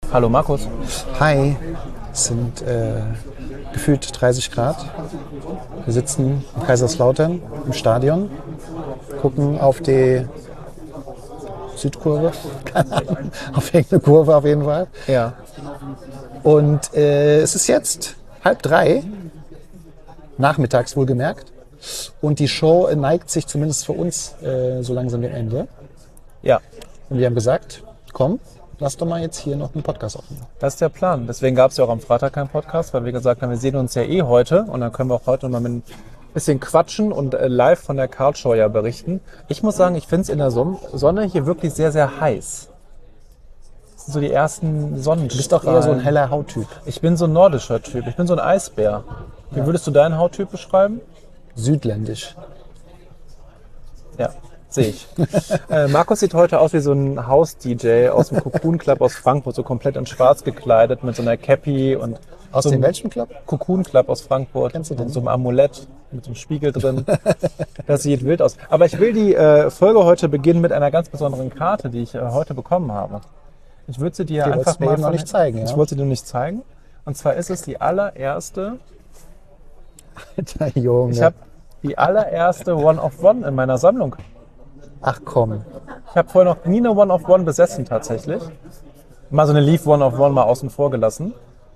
Hallo Markus. Hi, es sind gefühlt 30 Grad. Wir sitzen in Kaiserslautern im Stadion, gucken auf die Südkurve, keine Ahnung, auf irgendeine Kurve auf jeden Fall. Ja. Und es ist jetzt 2:30, nachmittags wohlgemerkt. Und die Show neigt sich zumindest für uns so langsam dem Ende. Ja. Und wir haben gesagt, komm, lass doch mal jetzt hier noch einen Podcast aufnehmen. Das ist der Plan. Deswegen gab es ja auch am Freitag keinen Podcast, weil wir gesagt haben, wir sehen uns ja eh heute und dann können wir auch heute mal mit ein bisschen quatschen und live von der Karlshow ja berichten. Ich muss sagen, ich finde es in der Sonne hier wirklich sehr, sehr heiß. Das sind so die ersten Sonnenstrahlen. Du bist doch eher so ein heller Hauttyp. Ich bin so ein nordischer Typ. Ich bin so ein Eisbär. Wie würdest du deinen Hauttyp beschreiben? Südländisch. Ja, sehe ich. Markus sieht heute aus wie so ein Haus-DJ aus dem Cocoon Club aus Frankfurt, so komplett in schwarz gekleidet mit so einer Cappy und Aus so dem einem welchen Club? Cocoon Club aus Frankfurt. Kennst du den? Und so einem Amulett mit so einem Spiegel drin. Das sieht wild aus. Aber ich will die Folge heute beginnen mit einer ganz besonderen Karte, die ich heute bekommen habe. Ich würde sie dir Die einfach wolltest du mir mal eben noch nicht zeigen, ja? Ich wollte sie dir nicht zeigen. Und zwar ist es die allererste. Alter Junge. Ich habe die allererste One-of-One in meiner Sammlung. Ach komm. Ich habe vorher noch nie eine One-of-One besessen tatsächlich. Mal so eine Leaf One-of-One mal außen vor gelassen.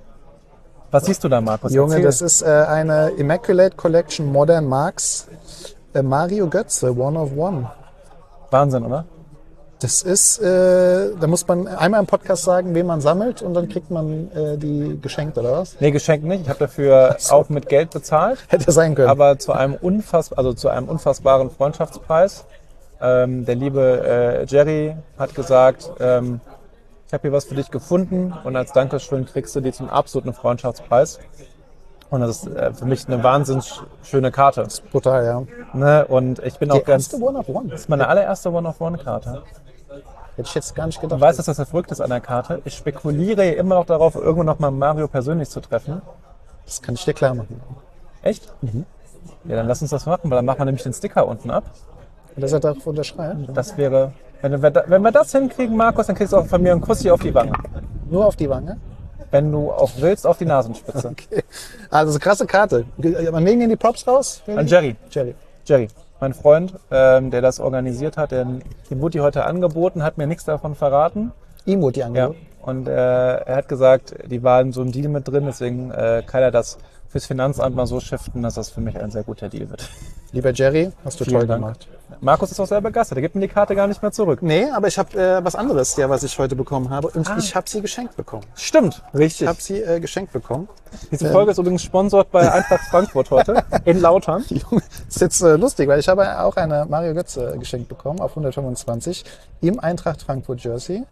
Was siehst du da, Markus? Junge, Erzähl. das ist eine Immaculate Collection Modern Marks Mario Götze One-of-One. Wahnsinn, oder? Das ist, da muss man einmal im Podcast sagen, wen man sammelt und dann kriegt man die geschenkt, oder was? Nee, geschenkt nicht. Ich habe dafür auch mit Geld bezahlt. Hätte sein können. Aber zu einem unfassbaren Freundschaftspreis. Der liebe Jerry hat gesagt, ich habe hier was für dich gefunden und als Dankeschön kriegst du die zum absoluten Freundschaftspreis. Und das ist für mich eine wahnsinnig schöne Karte. Brutal, ja. Ne? Und ich bin Die auch ganz... erste One-of-One. Das ist meine allererste One-of-One-Karte. Hätte ich jetzt gar nicht gedacht. Du weißt, dass das Verrückte ist an der Karte. Ich spekuliere immer noch darauf, irgendwann noch mal Mario persönlich zu treffen. Das kann ich dir klar machen. Echt? Ja, dann lass uns das machen, weil dann machen wir nämlich den Sticker unten ab. Und das hat darauf unterschreiben. Das wäre, wenn wir das hinkriegen, Markus, dann kriegst du auch von mir einen Kuss hier auf die Wange. Nur auf die Wange. Wenn du auch willst, auf die Nasenspitze. Okay. Also krasse Karte. Man legen die Props raus? An Jerry. Jerry. Mein Freund, der das organisiert hat, dem wurde die heute angeboten, hat mir nichts davon verraten. Ihm wurde die Ja. angeboten. Und er hat gesagt, die war in so einem Deal mit drin, deswegen kann er das fürs Finanzamt mal so shiften, dass das für mich ein sehr guter Deal wird. Lieber Jerry, hast du Vielen toll Dank. gemacht. Markus ist auch sehr begeistert, der gibt mir die Karte gar nicht mehr zurück. Nee, aber ich habe was anderes, ja, was ich heute bekommen habe. Und ich habe sie geschenkt bekommen. Stimmt, richtig. Ich habe sie geschenkt bekommen. Diese Folge ist übrigens sponsort bei Eintracht Frankfurt heute in Lautern. Junge, das ist jetzt lustig, weil ich habe auch eine Mario Götze geschenkt bekommen auf 125 im Eintracht Frankfurt Jersey.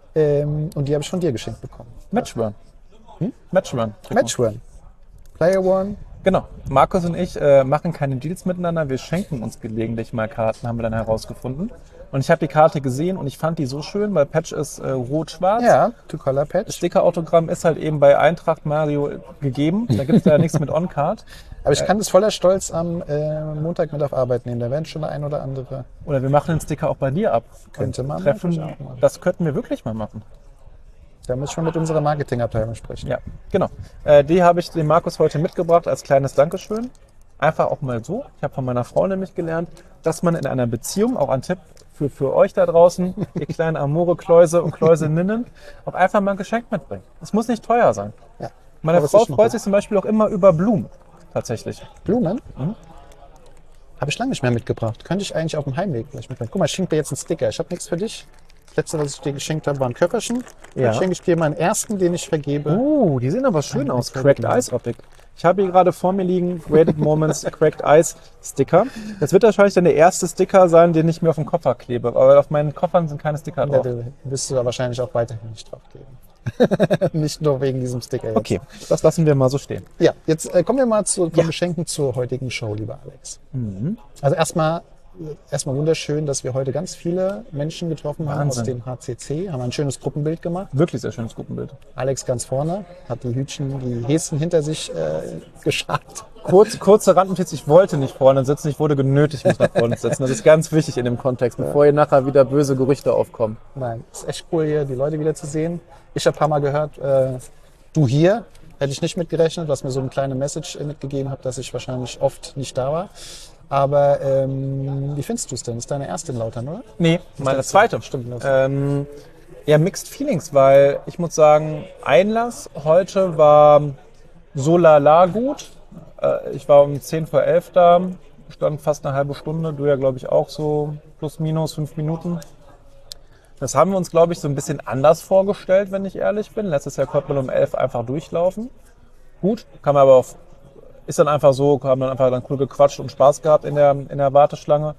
Und die habe ich von dir geschenkt bekommen. Matchburn. Matchburn. Matchworn. Player One. Genau. Markus und ich machen keine Deals miteinander. Wir schenken uns gelegentlich mal Karten, haben wir dann herausgefunden. Und ich habe die Karte gesehen und ich fand die so schön, weil Patch ist rot-schwarz. Ja, Two-Color Das Patch. Sticker-Autogramm ist halt eben bei Eintracht Mario gegeben. Da gibt es ja nichts mit On-Card. Aber ich kann das voller Stolz am Montag mit auf Arbeit nehmen. Da werden schon der ein oder andere. Oder wir machen den Sticker auch bei dir ab. Könnte man Treffen. natürlich auch machen. Das könnten wir wirklich mal machen. Da muss ich mal mit unserer Marketingabteilung sprechen. Ja, genau. Die habe ich dem Markus heute mitgebracht als kleines Dankeschön. Einfach auch mal so. Ich habe von meiner Frau nämlich gelernt, dass man in einer Beziehung, auch ein Tipp für euch da draußen, ihr kleinen Amore-Kläuse und Kläuseninnen, auch einfach mal ein Geschenk mitbringen. Es muss nicht teuer sein. Ja. Meine Aber es Frau ist schon freut gut. sich zum Beispiel auch immer über Blumen. Tatsächlich. Blumen? Habe ich lange nicht mehr mitgebracht. Könnte ich eigentlich auf dem Heimweg vielleicht mitbringen. Guck mal, ich schenke dir jetzt einen Sticker. Ich habe nichts für dich. Das letzte, was ich dir geschenkt habe, war ein Köfferchen. Ja. Dann schenke ich dir meinen ersten, den ich vergebe. Die sehen aber schön aus. Cracked Cracked Ice Optik. Ich habe hier gerade vor mir liegen Graded Moments Cracked Ice Sticker. Das wird wahrscheinlich dann der erste Sticker sein, den ich mir auf den Koffer klebe. Aber auf meinen Koffern sind keine Sticker Ja, drauf. da wirst du da wahrscheinlich auch weiterhin nicht drauf geben. Nicht nur wegen diesem Sticker jetzt. Okay, das lassen wir mal so stehen. Ja, jetzt kommen wir mal von Geschenken zur heutigen Show, lieber Alex. Also erstmal wunderschön, dass wir heute ganz viele Menschen getroffen haben aus Wahnsinn. dem HCC, haben ein schönes Gruppenbild gemacht. Wirklich sehr schönes Gruppenbild. Alex ganz vorne, hat die Hütchen, die Häschen hinter sich geschart. Kurze Randnotiz, ich wollte nicht vorne sitzen, ich wurde genötigt, mich nach vorne zu setzen. Das ist ganz wichtig in dem Kontext, bevor hier nachher wieder böse Gerüchte aufkommen. Nein, ist echt cool hier, die Leute wieder zu sehen. Ich habe ein paar Mal gehört, du hier, hätte ich nicht mitgerechnet, was mir so eine kleine Message mitgegeben hat, dass ich wahrscheinlich oft nicht da war. Aber wie findest du es denn? Ist deine erste in Lautern, oder? Nee, meine zweite. Stimmt. Ja, Mixed Feelings, weil ich muss sagen, Einlass heute war so lala gut. Ich war um 10 vor 11 da, stand fast eine halbe Stunde, du ja glaube ich auch so plus minus 5 Minuten. Das haben wir uns glaube ich so ein bisschen anders vorgestellt, wenn ich ehrlich bin. Letztes Jahr konnte man um 11 einfach durchlaufen. Gut, kann man aber auch, ist dann einfach so, haben dann einfach dann cool gequatscht und Spaß gehabt in der Warteschlange.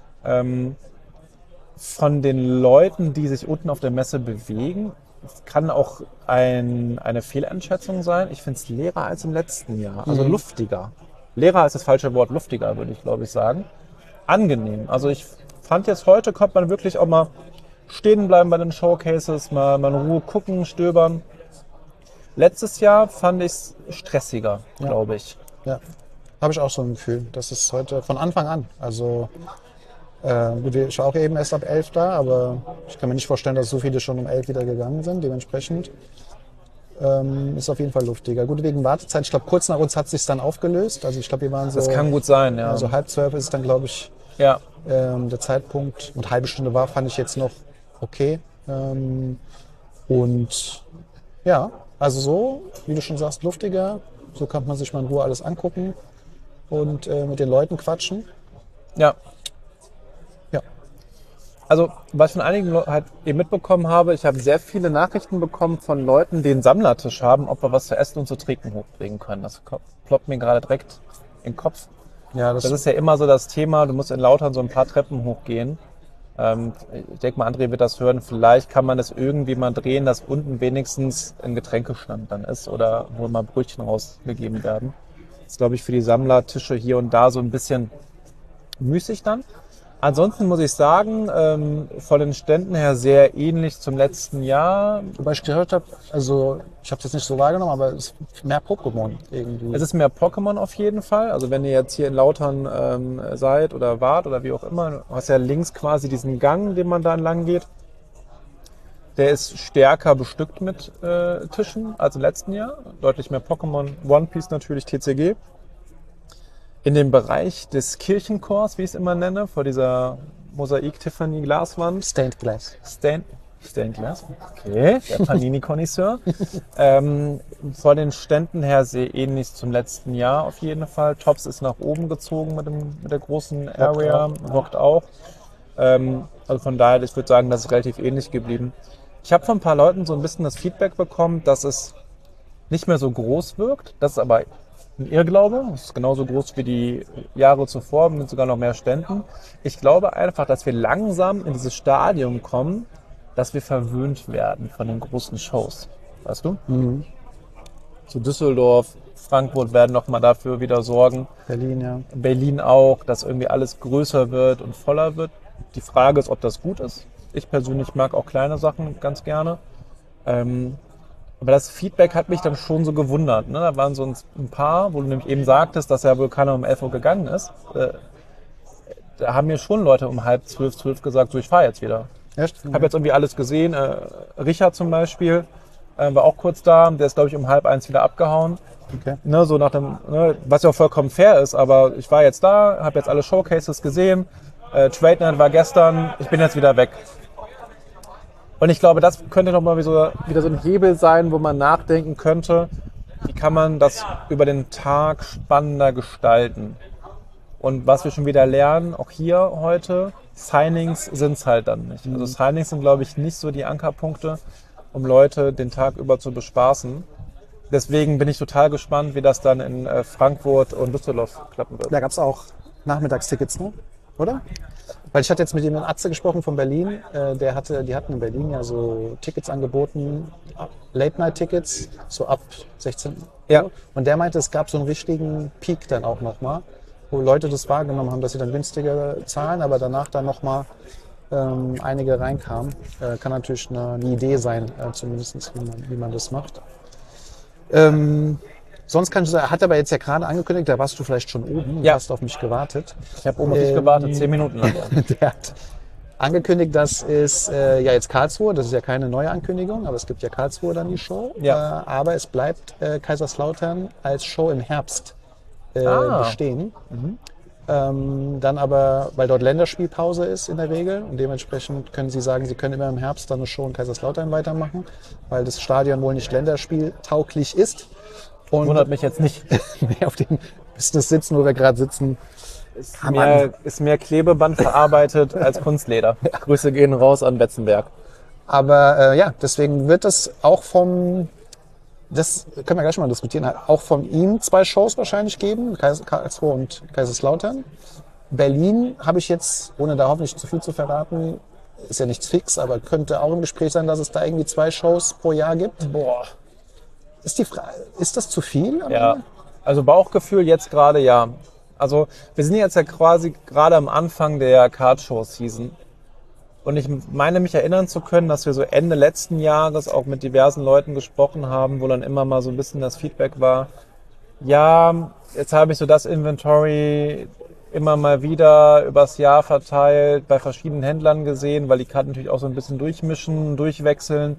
Von den Leuten, die sich unten auf der Messe bewegen, es kann auch eine Fehleinschätzung sein. Ich finde es leerer als im letzten Jahr, also luftiger. Leerer ist das falsche Wort, luftiger würde ich glaube ich sagen. Angenehm. Also ich fand jetzt heute, konnte man wirklich auch mal stehen bleiben bei den Showcases, mal in Ruhe gucken, stöbern. Letztes Jahr fand ich es stressiger, glaube ich. Ja, habe ich auch so ein Gefühl. Das ist heute von Anfang an. Also gut, ich war auch eben erst ab 11 da, aber ich kann mir nicht vorstellen, dass so viele schon um 11 wieder gegangen sind. Dementsprechend ist auf jeden Fall luftiger. Gut, wegen Wartezeit, ich glaube kurz nach uns hat es sich dann aufgelöst. Also ich glaube, wir waren so... Das kann gut sein, ja. Also 11:30 ist dann, glaube ich, Ja, der Zeitpunkt. Und halbe Stunde war, fand ich jetzt noch okay. Und ja, also so, wie du schon sagst, luftiger. So kann man sich mal in Ruhe alles angucken und mit den Leuten quatschen. ja. Ja. Also, was ich von einigen halt eben mitbekommen habe, ich habe sehr viele Nachrichten bekommen von Leuten, die einen Sammlertisch haben, ob wir was zu essen und zu trinken hochbringen können. Das ploppt mir gerade direkt in den Kopf. Ja, Das ist ja immer so das Thema, du musst in Lautern so ein paar Treppen hochgehen. Ich denke mal, André wird das hören. Vielleicht kann man das irgendwie mal drehen, dass unten wenigstens ein Getränkestand dann ist oder wo mal Brötchen rausgegeben werden. Das ist, glaube ich, für die Sammlertische hier und da so ein bisschen müßig dann. Ansonsten muss ich sagen, von den Ständen her sehr ähnlich zum letzten Jahr. Wobei ich gehört habe, also ich habe es jetzt nicht so wahrgenommen, aber es ist mehr Pokémon irgendwie. Es ist mehr Pokémon auf jeden Fall. Also wenn ihr jetzt hier in Lautern seid oder wart oder wie auch immer, du hast ja links quasi diesen Gang, den man da entlang geht. Der ist stärker bestückt mit Tischen als im letzten Jahr. Deutlich mehr Pokémon, One Piece natürlich, TCG. In dem Bereich des Kirchenchors, wie ich es immer nenne, vor dieser Mosaik-Tiffany-Glaswand. Stained Glass. Stained Glass, okay, der Panini-Konnoisseur. Von den Ständen her sehr ähnlich zum letzten Jahr auf jeden Fall. Tops ist nach oben gezogen mit der großen Area, Rockt auch. Also von daher, ich würde sagen, das ist relativ ähnlich geblieben. Ich habe von ein paar Leuten so ein bisschen das Feedback bekommen, dass es nicht mehr so groß wirkt. Das ist aber ein Irrglaube. Es ist genauso groß wie die Jahre zuvor, mit sogar noch mehr Ständen. Ich glaube einfach, dass wir langsam in dieses Stadium kommen, dass wir verwöhnt werden von den großen Shows. Weißt du? Mhm. So Düsseldorf, Frankfurt werden noch mal dafür wieder sorgen. Berlin, ja. Berlin auch, dass irgendwie alles größer wird und voller wird. Die Frage ist, ob das gut ist. Ich persönlich mag auch kleine Sachen ganz gerne. Aber das Feedback hat mich dann schon so gewundert. Ne? Da waren so ein paar, wo du nämlich eben sagtest, dass ja wohl keiner um 11 Uhr gegangen ist. Da haben mir schon Leute um 11:30 gesagt, so ich fahre jetzt wieder. Echt? Ich habe jetzt irgendwie alles gesehen. Richard zum Beispiel war auch kurz da. Der ist, glaube ich, um 12:30 wieder abgehauen. Okay. Ne, so nach dem, ne, was ja auch vollkommen fair ist. Aber ich war jetzt da, habe jetzt alle Showcases gesehen. Trade Night war gestern. Ich bin jetzt wieder weg. Und ich glaube, das könnte nochmal wieder so ein Hebel sein, wo man nachdenken könnte, wie kann man das über den Tag spannender gestalten. Und was wir schon wieder lernen, auch hier heute, Signings sind es halt dann nicht. Also Signings sind, glaube ich, nicht so die Ankerpunkte, um Leute den Tag über zu bespaßen. Deswegen bin ich total gespannt, wie das dann in Frankfurt und Düsseldorf klappen wird. Da gab es auch Nachmittagstickets, ne? Oder? Weil ich hatte jetzt mit dem Atze gesprochen von Berlin. Die hatten in Berlin ja so Tickets angeboten, Late-Night-Tickets, so ab 16 Uhr. Ja. Und der meinte, es gab so einen richtigen Peak dann auch nochmal, wo Leute das wahrgenommen haben, dass sie dann günstiger zahlen, aber danach dann nochmal einige reinkamen. Kann natürlich eine Idee sein, zumindest wie man das macht. Sonst kann ich sagen, hat aber jetzt ja gerade angekündigt, da warst du vielleicht schon oben und Ja. hast auf mich gewartet. Ich habe oben auf dich gewartet, 10 Minuten lang. Der hat Angekündigt, das ist ja jetzt Karlsruhe, das ist ja keine neue Ankündigung, aber es gibt ja Karlsruhe dann die Show. Ja. Aber es bleibt Kaiserslautern als Show im Herbst bestehen. Dann aber, weil dort Länderspielpause ist in der Regel und dementsprechend können Sie sagen, Sie können immer im Herbst dann eine Show in Kaiserslautern weitermachen, weil das Stadion wohl nicht länderspieltauglich ist. Und Wundert mich jetzt nicht. auf dem Business sitzen, wo wir gerade sitzen, Ist mehr Klebeband verarbeitet als Kunstleder. Grüße gehen raus an Betzenberg. aber ja, deswegen wird es auch das können wir gleich mal diskutieren, auch von ihm 2 Shows wahrscheinlich geben, Karlsruhe und Kaiserslautern. Berlin habe ich jetzt, ohne da hoffentlich zu viel zu verraten, ist ja nichts fix, aber könnte auch im Gespräch sein, dass es da irgendwie 2 Shows pro Jahr gibt. Boah. Ist die Frage, ist das zu viel? Ja, also Bauchgefühl jetzt gerade ja. Also wir sind jetzt ja quasi gerade am Anfang der Card-Show-Season. Und ich meine mich erinnern zu können, dass wir so Ende letzten Jahres auch mit diversen Leuten gesprochen haben, wo dann immer mal so ein bisschen das Feedback war, ja, jetzt habe ich so das Inventory immer mal wieder übers Jahr verteilt bei verschiedenen Händlern gesehen, weil die Karten natürlich auch so ein bisschen durchmischen, durchwechseln.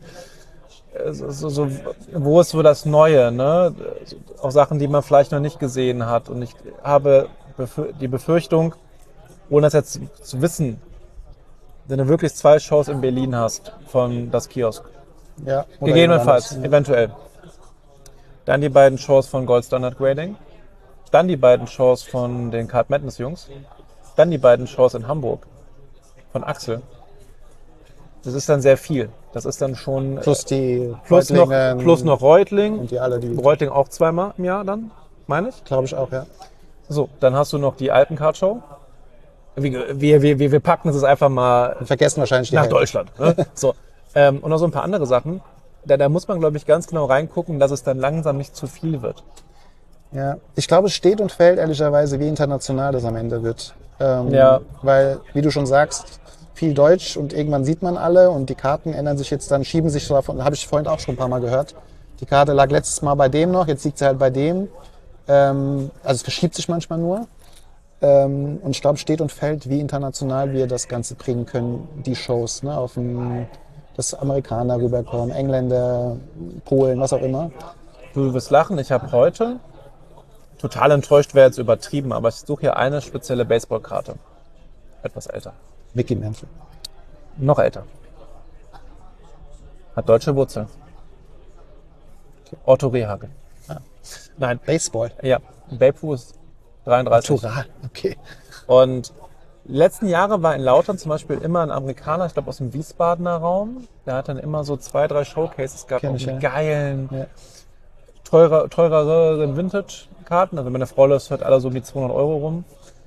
Wo ist so das Neue, ne? Auch Sachen, die man vielleicht noch nicht gesehen hat. Und ich habe die Befürchtung, ohne das jetzt zu wissen, wenn du wirklich 2 Shows in Berlin hast von das Kiosk. Ja, Gegebenenfalls, eventuell. Dann die beiden Shows von Gold Standard Grading. Dann die beiden Shows von den Card Madness Jungs. Dann die beiden Shows in Hamburg von Axel. Das ist dann sehr viel. Das ist dann schon plus die plus noch Reutling. und die alle, die Reutling auch 2-mal im Jahr dann, meine ich. glaube ich auch, ja. So, dann hast du noch die Alpencard Show. Wir packen es einfach mal Wir vergessen wahrscheinlich die nach Hälfte. Deutschland. Ne? So, und noch so ein paar andere Sachen. Da muss man, glaube ich, ganz genau reingucken, dass es dann langsam nicht zu viel wird. Ja, ich glaube, es steht und fällt ehrlicherweise, wie international das am Ende wird. Ja. Weil, wie du schon sagst, viel Deutsch und irgendwann sieht man alle und die Karten ändern sich jetzt dann, schieben sich so davon, habe ich vorhin auch schon ein paar Mal gehört. Die Karte lag letztes Mal bei dem noch, jetzt liegt sie halt bei dem. Also es verschiebt sich manchmal nur. Und ich glaube, steht und fällt, wie international wir das Ganze bringen können, die Shows, ne? Dass Amerikaner rüberkommen, Engländer, Polen, was auch immer. Du wirst lachen, ich habe heute, total enttäuscht wäre jetzt übertrieben, aber ich suche hier eine spezielle Baseballkarte. Etwas älter. Mickey Mantle. Noch älter. Hat deutsche Wurzeln. Otto Rehhagel. Nein, Baseball. ja, Babe Ruth 33. Natural, okay. Und die letzten Jahre war in Lautern zum Beispiel immer ein Amerikaner, ich glaube aus dem Wiesbadener Raum. Der hat dann immer so 2, 3 Showcases gehabt, Kenn auch ich, mit ja. geilen, Ja. teureren Vintage-Karten. Also meine Frau läuft halt alle so um die 200 Euro rum.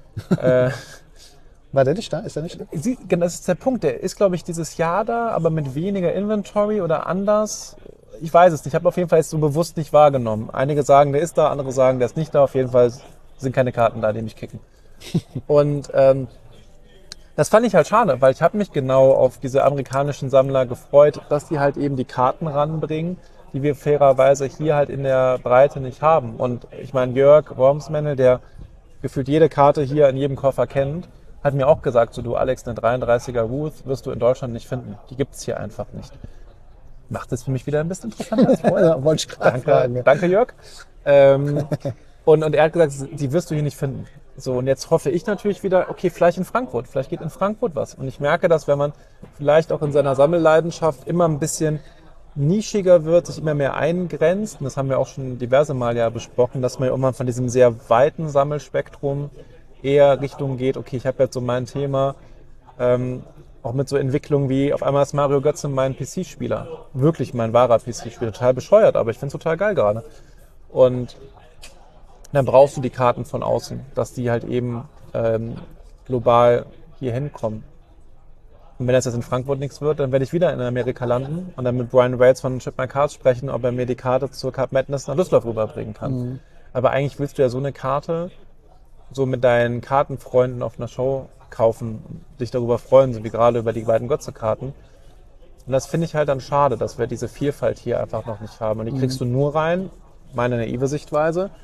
War der nicht da? Ist der nicht da? Das ist der Punkt. Der ist, glaube ich, dieses Jahr da, aber mit weniger Inventory oder anders. Ich weiß es nicht. Ich habe auf jeden Fall jetzt so bewusst nicht wahrgenommen. Einige sagen, der ist da, andere sagen, der ist nicht da. Auf jeden Fall sind keine Karten da, die mich kicken. Und das fand ich halt schade, weil ich habe mich genau auf diese amerikanischen Sammler gefreut, dass die halt eben die Karten ranbringen, die wir fairerweise hier halt in der Breite nicht haben. Und ich meine, Jörg Wormsmännel, der gefühlt jede Karte hier in jedem Koffer kennt, hat mir auch gesagt, so du Alex, eine 33er Ruth wirst du in Deutschland nicht finden. Die gibt's hier einfach nicht. Macht es für mich wieder ein bisschen interessanter als vorher. Ja, wollte ich gerade fragen. Danke Jörg. Und er hat gesagt, die wirst du hier nicht finden. So, und jetzt hoffe ich natürlich wieder, okay, vielleicht in Frankfurt. Vielleicht geht in Frankfurt was. Und ich merke, dass wenn man vielleicht auch in seiner Sammelleidenschaft immer ein bisschen nischiger wird, sich immer mehr eingrenzt, und das haben wir auch schon diverse Mal ja besprochen, dass man irgendwann von diesem sehr weiten Sammelspektrum eher Richtung geht, okay, ich habe jetzt so mein Thema, auch mit so Entwicklungen wie, auf einmal ist Mario Götze mein PC-Spieler. Wirklich mein wahrer PC-Spieler. Total bescheuert, aber ich finde es total geil gerade. Und dann brauchst du die Karten von außen, dass die halt eben global hier hinkommen. Und wenn das jetzt in Frankfurt nichts wird, dann werde ich wieder in Amerika landen und dann mit Brian Wales von Chip My Cards sprechen, ob er mir die Karte zur Card Madness nach Düsseldorf rüberbringen kann. Mhm. Aber eigentlich willst du ja so eine Karte so mit deinen Kartenfreunden auf einer Show kaufen, dich darüber freuen, so wie gerade über die beiden Götze-Karten. Und das finde ich halt dann schade, dass wir diese Vielfalt hier einfach noch nicht haben. Und die kriegst du nur rein, meine naive Sichtweise,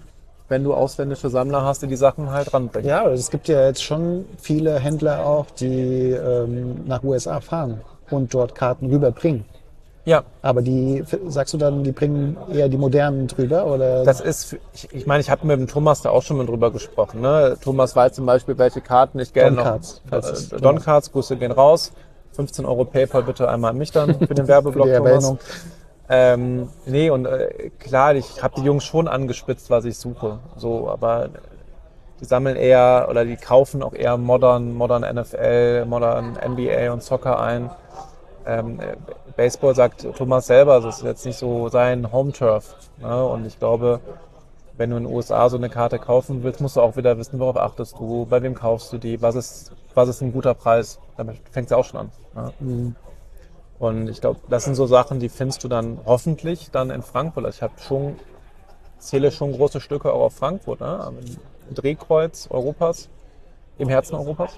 wenn du ausländische Sammler hast, die die Sachen halt ranbringen. Ja, aber es gibt ja jetzt schon viele Händler auch, die nach USA fahren und dort Karten rüberbringen. Ja, Aber die, sagst du dann, die bringen eher die modernen drüber? Oder? das ist, ich meine, ich habe mit dem Thomas da auch schon mal drüber gesprochen. Ne? Thomas weiß zum Beispiel, welche Karten ich gerne noch. Don-Cards, falls es- Don-Cards, Grüße gehen raus. 15 Euro PayPal bitte einmal an mich dann für den Für Werbeblock, die Thomas. Erwähnung. Nee, und klar, ich habe die Jungs schon angespitzt, was ich suche. So, aber die sammeln eher oder die kaufen auch eher modern NFL, modern NBA und Soccer ein. Baseball sagt Thomas selber, das ist jetzt nicht so sein Home-Turf. Ne? Und ich glaube, wenn du in den USA so eine Karte kaufen willst, musst du auch wieder wissen, worauf achtest du, bei wem kaufst du die, was ist ein guter Preis. Damit fängt es ja auch schon an. Ne? Und ich glaube, das sind so Sachen, die findest du dann hoffentlich dann in Frankfurt. Also zähle schon große Stücke auch auf Frankfurt, ne? Am Drehkreuz Europas, im Herzen Europas.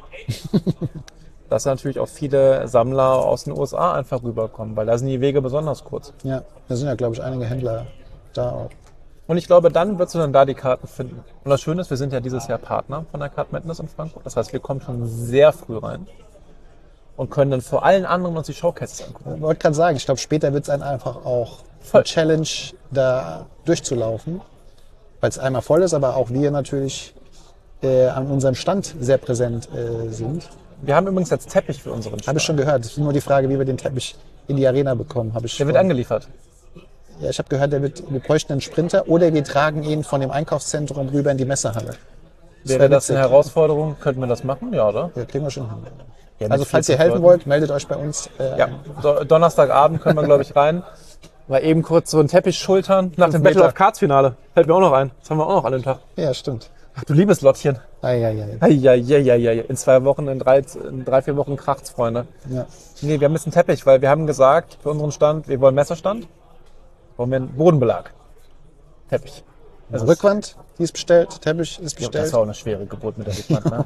Dass natürlich auch viele Sammler aus den USA einfach rüberkommen, weil da sind die Wege besonders kurz. Ja, da sind ja, glaube ich, einige Händler da auch. Und ich glaube, dann wirst du dann da die Karten finden. Und das Schöne ist, wir sind ja dieses Jahr Partner von der Card Madness in Frankfurt. Das heißt, wir kommen schon sehr früh rein und können dann vor allen anderen uns die Showcases angucken. Ich wollte gerade sagen, ich glaube, später wird es einen einfach auch eine Challenge, da durchzulaufen, weil es einmal voll ist, aber auch wir natürlich an unserem Stand sehr präsent sind. Wir haben übrigens jetzt Teppich für unseren Stand. Habe ich schon gehört. Es ist nur die Frage, wie wir den Teppich in die Arena bekommen. Der wird angeliefert. Ja, ich habe gehört, wir bräuchten einen Sprinter oder wir tragen ihn von dem Einkaufszentrum rüber in die Messehalle. Wäre das witzig. eine Herausforderung? Könnten wir das machen? Ja, oder? Ja, kriegen wir schon hin. Ja, Also mit falls ihr 40 helfen Leuten. wollt, meldet euch bei uns. Ja, Donnerstagabend können wir, glaube ich, rein. Mal eben kurz so einen Teppich schultern. Nach dem Battle Meter. of Cards Finale. Fällt mir auch noch ein. Das haben wir auch noch an dem Tag. Ja, stimmt. Ach du liebes Lottchen. Eieiei. Eieieiei. In 2 Wochen, in 3-4 Wochen kracht's, Freunde. Ja. Nee, wir haben jetzt einen Teppich, weil wir haben gesagt, für unseren Stand, wir wollen Messerstand. Wollen wir einen Bodenbelag. Teppich. Also Rückwand, die ist bestellt, Teppich ist Ja, bestellt. das war auch eine schwere Geburt mit der Rückwand. Ne?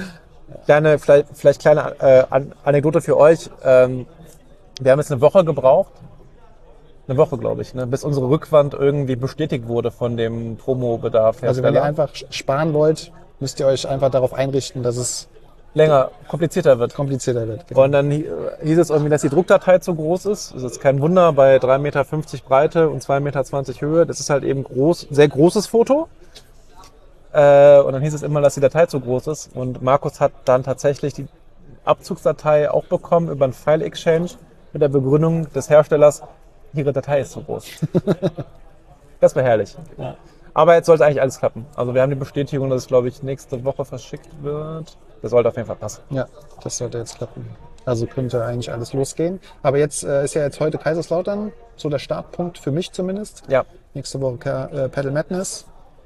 Vielleicht kleine Anekdote für euch. Wir haben jetzt eine Woche gebraucht. Eine Woche, glaube ich, ne? Bis unsere Rückwand irgendwie bestätigt wurde von dem Promobedarf. Also wenn ihr einfach sparen wollt, müsst ihr euch einfach darauf einrichten, dass es länger, komplizierter wird. komplizierter wird. Und dann hieß es irgendwie, dass die Druckdatei zu groß ist. Das ist jetzt kein Wunder bei 3,50 Meter Breite und 2,20 Meter Höhe. Das ist halt eben sehr großes Foto. Und dann hieß es immer, dass die Datei zu groß ist. Und Markus hat dann tatsächlich die Abzugsdatei auch bekommen über einen File-Exchange mit der Begründung des Herstellers, ihre Datei ist zu groß. Das wäre herrlich. Ja. Aber jetzt sollte eigentlich alles klappen. Also wir haben die Bestätigung, dass es, glaube ich, nächste Woche verschickt wird. Das sollte auf jeden Fall passen. Ja, das sollte jetzt klappen. Also könnte eigentlich alles losgehen. Aber jetzt ist ja jetzt heute Kaiserslautern, so der Startpunkt für mich zumindest. Ja. Nächste Woche Paddle Madness.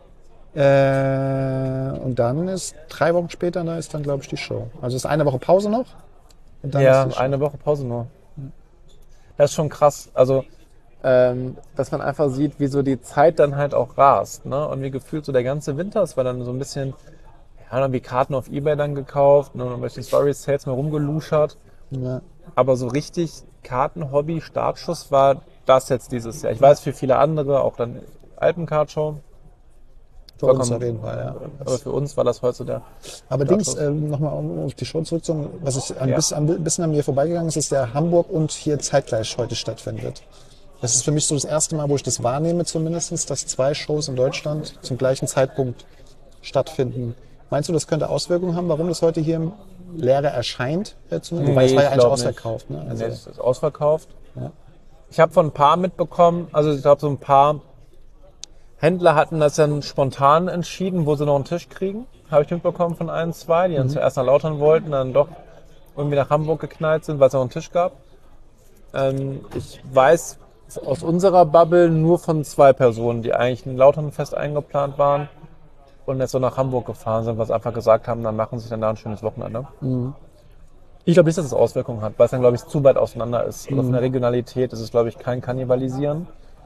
Und dann ist 3 Wochen später, da ist dann, glaube ich, die Show. Also ist eine Woche Pause noch. Und dann Ja, ist die Show. eine Woche Pause nur. Das ist schon krass. Also, dass man einfach sieht, wie so die Zeit dann halt auch rast. Ne? Und wie gefühlt so der ganze Winter, es war dann so ein bisschen, ja, dann wie Karten auf Ebay dann gekauft, ne, und bei den Story-Sales mal rumgeluschert. Ja. Aber so richtig Karten-Hobby, Startschuss war das jetzt dieses Jahr. Ich weiß, für viele andere, auch dann Alpencard-Show. Für uns auf jeden Fall, ja. Aber für uns war das heute so der. Aber Dings, nochmal um auf die Show zurückzukommen, was ist ein Ja. bisschen an mir vorbeigegangen ist, ist der Hamburg und hier zeitgleich heute stattfinden wird. Das ist für mich so das erste Mal, wo ich das wahrnehme zumindest, dass 2 Shows in Deutschland zum gleichen Zeitpunkt stattfinden. Meinst du, das könnte Auswirkungen haben, warum das heute hier leerer erscheint? Wobei es war ja eigentlich glaub ausverkauft. Ne? Also, Nee, es ist ausverkauft. Ja. Ich habe von ein paar mitbekommen, also ich glaube, so ein paar Händler hatten das dann spontan entschieden, wo sie noch einen Tisch kriegen. Habe ich mitbekommen von 1, 2, die dann zuerst nach Lautern wollten, dann doch irgendwie nach Hamburg geknallt sind, weil es noch einen Tisch gab. Ich weiß aus unserer Bubble nur von 2 Personen, die eigentlich in Lautern fest eingeplant waren und jetzt so nach Hamburg gefahren sind, was einfach gesagt haben, dann machen sie sich dann da ein schönes Wochenende. Ich glaube nicht, dass es Auswirkungen hat, weil es dann, glaube ich, zu weit auseinander ist. Oder von der Regionalität ist es, glaube ich, kein Kannibalisieren.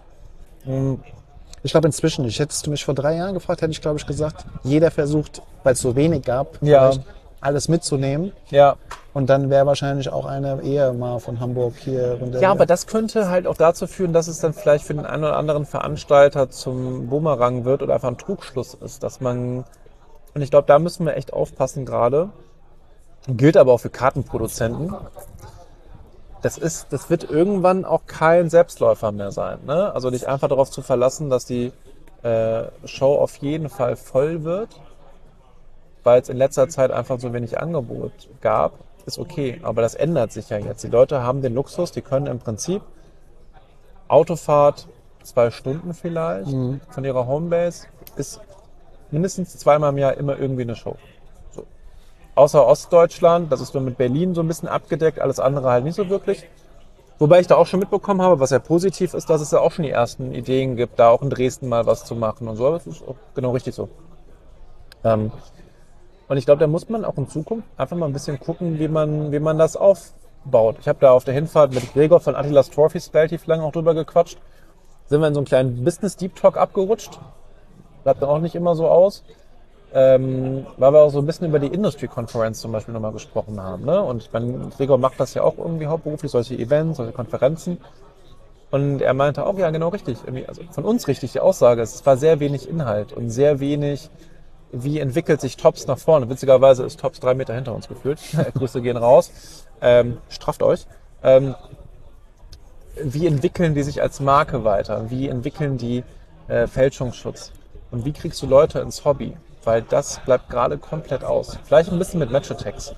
ich glaube inzwischen nicht. Hättest du mich vor 3 Jahren gefragt, hätte ich glaube ich gesagt, jeder versucht, weil es so wenig gab, Ja. vielleicht alles mitzunehmen. Ja. Und dann wäre wahrscheinlich auch eine eher mal von Hamburg hier runter. Ja, aber das könnte halt auch dazu führen, dass es dann vielleicht für den einen oder anderen Veranstalter zum Bumerang wird oder einfach ein Trugschluss ist, dass man, und ich glaube, da müssen wir echt aufpassen gerade, gilt aber auch für Kartenproduzenten. Das wird irgendwann auch kein Selbstläufer mehr sein, ne? Also nicht einfach darauf zu verlassen, dass die Show auf jeden Fall voll wird, weil es in letzter Zeit einfach so wenig Angebot gab, ist okay. Aber das ändert sich ja jetzt. Die Leute haben den Luxus, die können im Prinzip Autofahrt 2 Stunden vielleicht von ihrer Homebase ist mindestens 2-mal im Jahr immer irgendwie eine Show. So. Außer Ostdeutschland, das ist nur mit Berlin so ein bisschen abgedeckt, alles andere halt nicht so wirklich. Wobei ich da auch schon mitbekommen habe, was ja positiv ist, dass es ja auch schon die ersten Ideen gibt, da auch in Dresden mal was zu machen und so. Aber das ist auch genau richtig so. Und ich glaube, da muss man auch in Zukunft einfach mal ein bisschen gucken, wie man das aufbaut. Ich habe da auf der Hinfahrt mit Gregor von Attilas Trophies relativ lange auch drüber gequatscht. Sind wir in so einen kleinen Business Deep Talk abgerutscht. Bleibt dann auch nicht immer so aus. Weil wir auch so ein bisschen über die Industry Conference zum Beispiel nochmal gesprochen haben. Ne? Und ich meine, Gregor macht das ja auch irgendwie hauptberuflich, solche Events, solche Konferenzen. Und er meinte auch, ja genau richtig, also von uns richtig die Aussage, es war sehr wenig Inhalt und sehr wenig, wie entwickelt sich Tops nach vorne. Witzigerweise ist Tops 3 Meter hinter uns gefühlt. Grüße gehen raus. Strafft euch. Wie entwickeln die sich als Marke weiter? Wie entwickeln die Fälschungsschutz? Und wie kriegst du Leute ins Hobby? Weil das bleibt gerade komplett aus. Vielleicht ein bisschen mit Match-Attacks.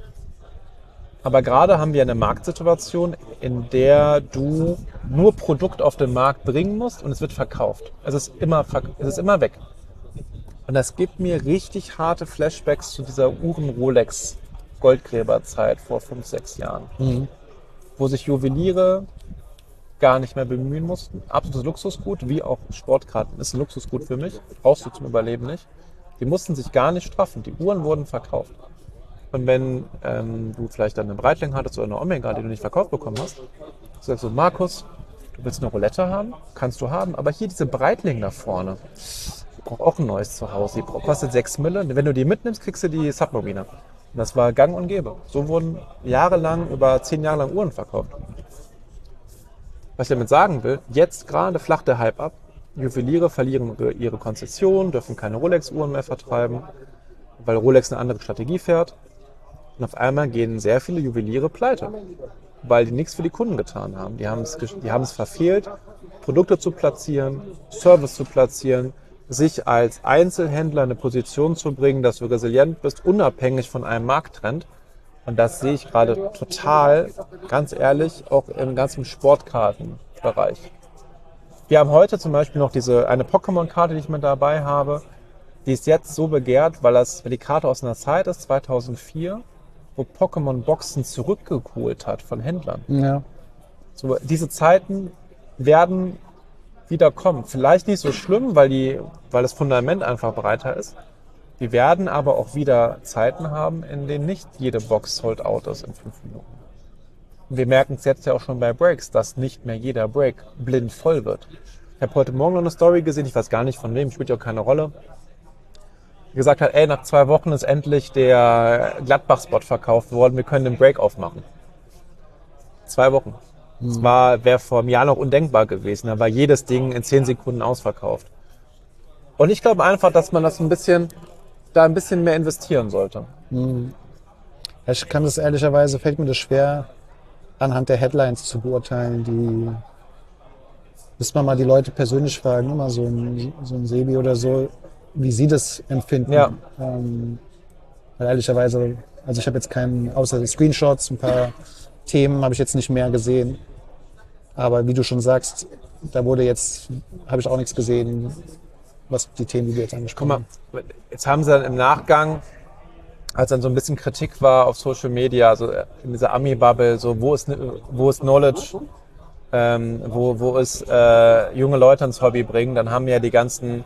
Aber gerade haben wir eine Marktsituation, in der du nur Produkt auf den Markt bringen musst und es wird verkauft. Es ist immer weg. Und das gibt mir richtig harte Flashbacks zu dieser Uhren-Rolex-Goldgräberzeit vor 5, 6 Jahren. Wo sich Juweliere gar nicht mehr bemühen mussten. Absolutes Luxusgut, wie auch Sportkarten. Ist ein Luxusgut für mich. Brauchst du zum Überleben nicht. Die mussten sich gar nicht straffen. Die Uhren wurden verkauft. Und wenn du vielleicht dann eine Breitling hattest oder eine Omega, die du nicht verkauft bekommen hast, sagst du, Markus, du willst eine Roulette haben? Kannst du haben. Aber hier diese Breitling da vorne, die braucht auch ein neues Zuhause. Die kostet 6 Mille. Wenn du die mitnimmst, kriegst du die Submariner. Und das war gang und gäbe. So wurden jahrelang, über 10 Jahre lang Uhren verkauft. Was ich damit sagen will, jetzt gerade flacht der Hype ab. Juweliere verlieren ihre Konzession, dürfen keine Rolex-Uhren mehr vertreiben, weil Rolex eine andere Strategie fährt. Und auf einmal gehen sehr viele Juweliere pleite, weil die nichts für die Kunden getan haben. Die haben es verfehlt, Produkte zu platzieren, Service zu platzieren, sich als Einzelhändler in eine Position zu bringen, dass du resilient bist, unabhängig von einem Markttrend. Und das sehe ich gerade total, ganz ehrlich, auch im ganzen Sportkartenbereich. Wir haben heute zum Beispiel noch eine Pokémon-Karte, die ich mit dabei habe. Die ist jetzt so begehrt, weil die Karte aus einer Zeit ist, 2004, wo Pokémon Boxen zurückgeholt hat von Händlern. Ja. So, diese Zeiten werden wieder kommen. Vielleicht nicht so schlimm, weil das Fundament einfach breiter ist. Wir werden aber auch wieder Zeiten haben, in denen nicht jede Box sold out ist in 5 Minuten. Und wir merken es jetzt ja auch schon bei Breaks, dass nicht mehr jeder Break blind voll wird. Ich habe heute Morgen noch eine Story gesehen, ich weiß gar nicht von wem, spielt ja auch keine Rolle. Die gesagt hat, nach 2 Wochen ist endlich der Gladbach-Spot verkauft worden, wir können den Break aufmachen. 2 Wochen. Das wäre vor einem Jahr noch undenkbar gewesen, da war jedes Ding in 10 Sekunden ausverkauft. Und ich glaube einfach, dass man das ein bisschen mehr investieren sollte. Ich kann das ehrlicherweise, fällt mir das schwer, anhand der Headlines zu beurteilen. Müsste man mal die Leute persönlich fragen, immer so ein Sebi oder so, wie sie das empfinden. Ja. Weil ehrlicherweise, also ich habe jetzt außer die Screenshots, ein paar Themen habe ich jetzt nicht mehr gesehen. Aber wie du schon sagst, habe ich auch nichts gesehen, was die Themen, die du jetzt angesprochen hast. Guck mal, jetzt haben sie dann im Nachgang, als dann so ein bisschen Kritik war auf Social Media, also in dieser Ami-Bubble, so wo ist Knowledge, wo ist junge Leute ins Hobby bringen, dann haben ja die ganzen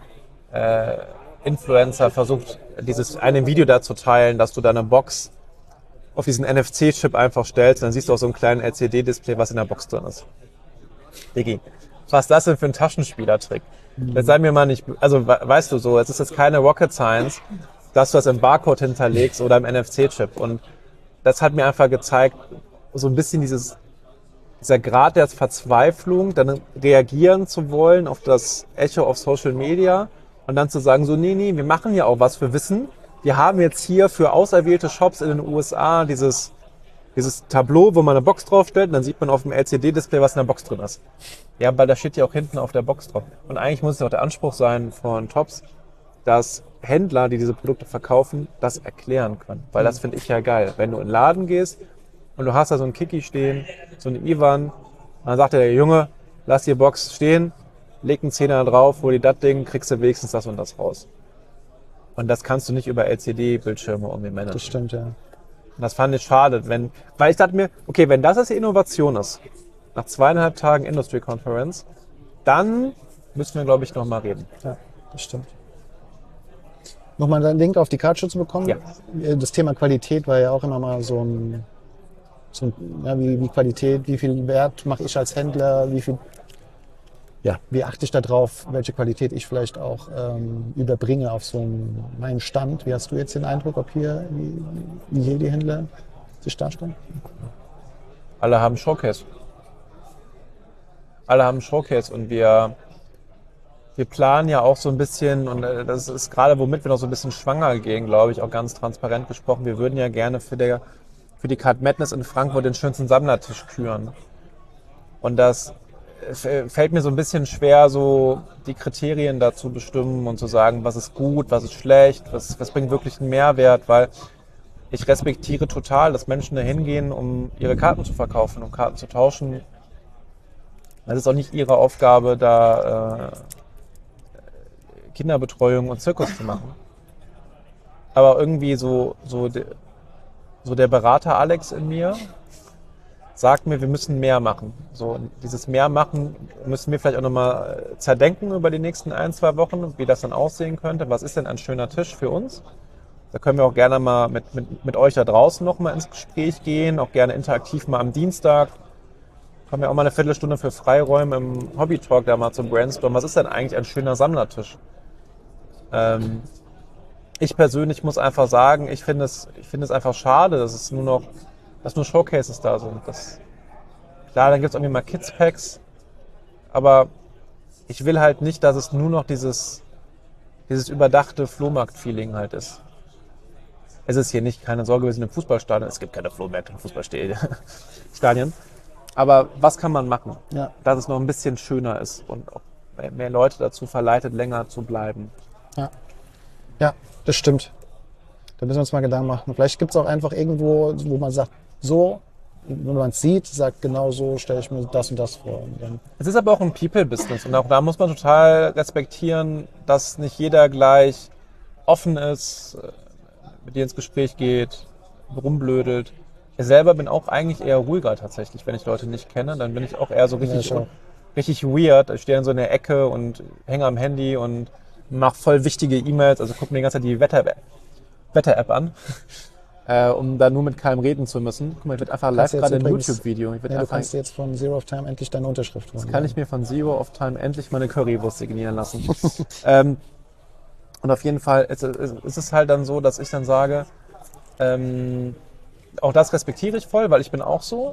Influencer versucht, dieses eine Video da zu teilen, dass du da eine Box auf diesen NFC-Chip einfach stellst, dann siehst du auch so einen kleinen LCD-Display, was in der Box drin ist. Diggi, was ist das denn für ein Taschenspielertrick? Jetzt sei mir mal nicht, also weißt du so, es ist jetzt keine Rocket Science, dass du das im Barcode hinterlegst oder im NFC-Chip. Und das hat mir einfach gezeigt, so ein bisschen dieser Grad der Verzweiflung, dann reagieren zu wollen auf das Echo auf Social Media und dann zu sagen, so, nee, wir machen ja auch was, wir wissen, wir haben jetzt hier für auserwählte Shops in den USA dieses Tableau, wo man eine Box draufstellt und dann sieht man auf dem LCD-Display, was in der Box drin ist. Ja, weil da steht ja auch hinten auf der Box drauf. Und eigentlich muss es auch der Anspruch sein von Tops, dass Händler, die diese Produkte verkaufen, das erklären können. Weil das finde ich ja geil. Wenn du in den Laden gehst und du hast da so einen Kiki stehen, so einen Ivan, dann sagt der Junge, lass die Box stehen, leg einen Zehner drauf, hol dir das Ding, kriegst du wenigstens das und das raus. Und das kannst du nicht über LCD-Bildschirme irgendwie managen. Das stimmt, ja. Und das fand ich schade, weil ich dachte mir, okay, wenn das jetzt die Innovation ist, nach 2,5 Tagen Industry Conference, dann müssen wir, glaube ich, nochmal reden. Ja, das stimmt. Nochmal einen Link auf die Card zu bekommen. Ja. Das Thema Qualität war ja auch immer mal wie Qualität, wie viel Wert mache ich als Händler, wie achte ich darauf, welche Qualität ich vielleicht auch überbringe auf meinen Stand. Wie hast du jetzt den Eindruck, wie hier die Händler sich darstellen? Alle haben Showcase. Alle haben Showcase und wir planen ja auch so ein bisschen, und das ist gerade, womit wir noch so ein bisschen schwanger gehen, glaube ich, auch ganz transparent gesprochen. Wir würden ja gerne für die Card Madness in Frankfurt den schönsten Sammlertisch küren. Und das fällt mir so ein bisschen schwer, so die Kriterien dazu bestimmen und zu sagen, was ist gut, was ist schlecht, was bringt wirklich einen Mehrwert, weil ich respektiere total, dass Menschen da hingehen, um ihre Karten zu verkaufen, um Karten zu tauschen. Es ist auch nicht ihre Aufgabe, da Kinderbetreuung und Zirkus zu machen. Aber irgendwie so der Berater Alex in mir sagt mir, wir müssen mehr machen. So, dieses mehr machen müssen wir vielleicht auch nochmal zerdenken über die nächsten 1-2 Wochen, wie das dann aussehen könnte. Was ist denn ein schöner Tisch für uns? Da können wir auch gerne mal mit euch da draußen nochmal ins Gespräch gehen, auch gerne interaktiv mal am Dienstag. Können wir auch mal eine Viertelstunde für Freiräume im Hobby-Talk da mal zum Brainstorm. Was ist denn eigentlich ein schöner Sammlertisch? Ich persönlich muss einfach sagen, ich finde es einfach schade, dass nur Showcases da sind. Klar, dann gibt es irgendwie mal Kids-Packs, aber ich will halt nicht, dass es nur noch dieses überdachte Flohmarkt-Feeling halt ist. Es ist hier nicht, keine Sorge, wir sind im Fußballstadion, es gibt keine Flohmärkte im Fußballstadien. Aber was kann man machen, dass es noch ein bisschen schöner ist und auch mehr Leute dazu verleitet, länger zu bleiben? Ja, das stimmt. Da müssen wir uns mal Gedanken machen. Vielleicht gibt es auch einfach irgendwo, wo man sagt, so, wenn man es sieht, sagt, genau so stelle ich mir das und das vor. Und dann es ist aber auch ein People-Business und auch da muss man total respektieren, dass nicht jeder gleich offen ist, mit dir ins Gespräch geht, rumblödelt. Ich selber bin auch eigentlich eher ruhiger tatsächlich, wenn ich Leute nicht kenne. Dann bin ich auch eher so richtig weird. Ich stehe in so einer Ecke und hänge am Handy und mache voll wichtige E-Mails. Also gucke mir die ganze Zeit die Wetter-App an, um da nur mit keinem reden zu müssen. Guck mal, ich werde einfach live gerade ein YouTube-Video. Du kannst jetzt von Zero of Time endlich deine Unterschrift holen. Jetzt kann ich mir von Zero of Time endlich meine Currywurst signieren lassen. Und auf jeden Fall ist es halt dann so, dass ich dann sage, auch das respektiere ich voll, weil ich bin auch so.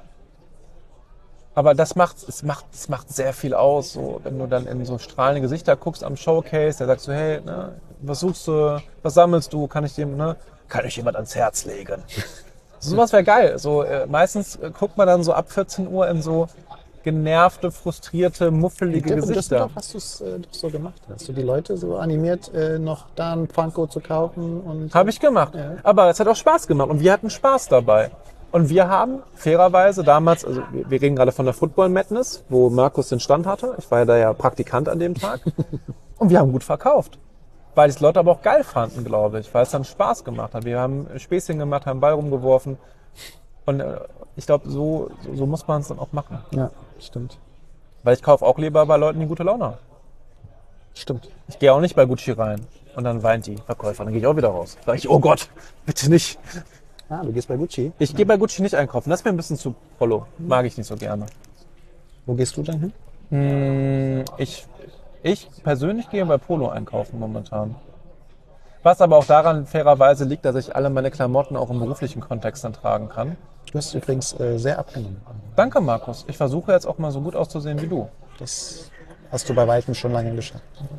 Aber es macht sehr viel aus, so, wenn du dann in so strahlende Gesichter guckst am Showcase, da sagst du, hey, ne, was suchst du, was sammelst du, kann ich jemand ans Herz legen? Sowas wäre geil. So, meistens guckt man dann so ab 14 Uhr in so genervte, frustrierte, muffelige Gesichter. Das hast du es doch so gemacht. Hast du die Leute so animiert, noch da ein Funko zu kaufen? Habe ich gemacht. Ja. Aber es hat auch Spaß gemacht und wir hatten Spaß dabei. Und wir haben fairerweise damals, also wir reden gerade von der Football Madness, wo Markus den Stand hatte. Ich war ja da ja Praktikant an dem Tag. Und wir haben gut verkauft. Weil die Leute aber auch geil fanden, glaube ich. Weil es dann Spaß gemacht hat. Wir haben Späßchen gemacht, haben Ball rumgeworfen. Und ich glaube, so muss man es dann auch machen. Ja, stimmt. Weil ich kaufe auch lieber bei Leuten, die gute Laune haben. Stimmt. Ich gehe auch nicht bei Gucci rein. Und dann weint die Verkäuferin. Dann gehe ich auch wieder raus. Sag ich, oh Gott, bitte nicht. Ah, du gehst bei Gucci? Ich gehe bei Gucci nicht einkaufen. Das ist mir ein bisschen zu Polo. Mag ich nicht so gerne. Wo gehst du dann hin? Ich persönlich gehe bei Polo einkaufen momentan. Was aber auch daran fairerweise liegt, dass ich alle meine Klamotten auch im beruflichen Kontext dann tragen kann. Du hast übrigens sehr abgenommen. Danke, Markus. Ich versuche jetzt auch mal so gut auszusehen wie du. Das hast du bei weitem schon lange geschafft.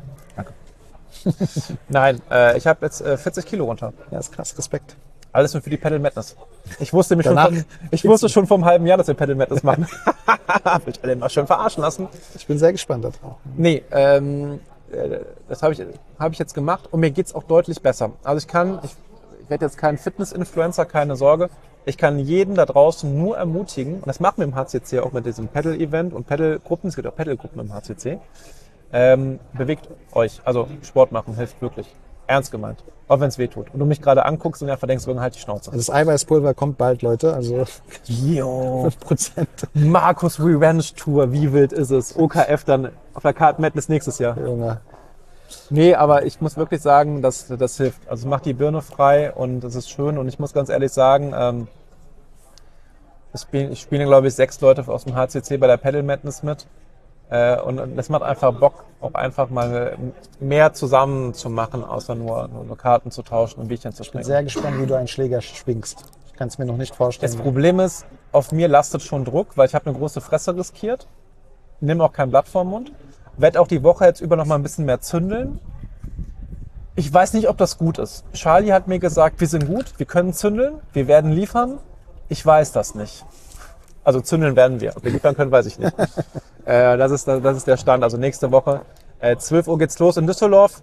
Nein, ich habe jetzt 40 Kilo runter. Ja, ist krass. Respekt. Alles nur für die Pedal Madness. Ich wusste Danach wusste schon vom halben Jahr, dass wir Pedal Madness machen. Will ich alle mal schön verarschen lassen. Ich bin sehr gespannt darauf. Nee, das habe ich jetzt gemacht und mir geht's auch deutlich besser. Also ich werde jetzt kein Fitness-Influencer, keine Sorge. Ich kann jeden da draußen nur ermutigen, und das machen wir im HCC auch mit diesem Pedal-Event und Pedal-Gruppen, es gibt auch Pedal-Gruppen im HCC. Bewegt euch, also Sport machen hilft wirklich. Ernst gemeint. Auch wenn es weh tut. Und du mich gerade anguckst und einfach denkst, halt die Schnauze. Das Eiweißpulver kommt bald, Leute. Also Jo. 5%. Markus Revenge Tour, wie wild ist es? OKF dann auf der Card Madness nächstes Jahr. Junge. Nee, aber ich muss wirklich sagen, das hilft. Also es macht die Birne frei und es ist schön. Und ich muss ganz ehrlich sagen, ich spiele, glaube ich, 6 Leute aus dem HCC bei der Pedal Madness mit. Und das macht einfach Bock, auch einfach mal mehr zusammen zu machen, außer nur Karten zu tauschen und Bierchen zu Ich bin trinken. sehr gespannt, wie du einen Schläger schwingst. Ich kann es mir noch nicht vorstellen. Das Problem ist, auf mir lastet schon Druck, weil ich habe eine große Fresse riskiert. Nimm auch kein Blatt vorm Mund. Werd auch die Woche jetzt über noch mal ein bisschen mehr zündeln. Ich weiß nicht, ob das gut ist. Charlie hat mir gesagt, wir sind gut, wir können zündeln, wir werden liefern. Ich weiß das nicht. Also zündeln werden wir. Ob wir liefern können, weiß ich nicht. Das ist der Stand. Also nächste Woche, 12 Uhr geht's los in Düsseldorf.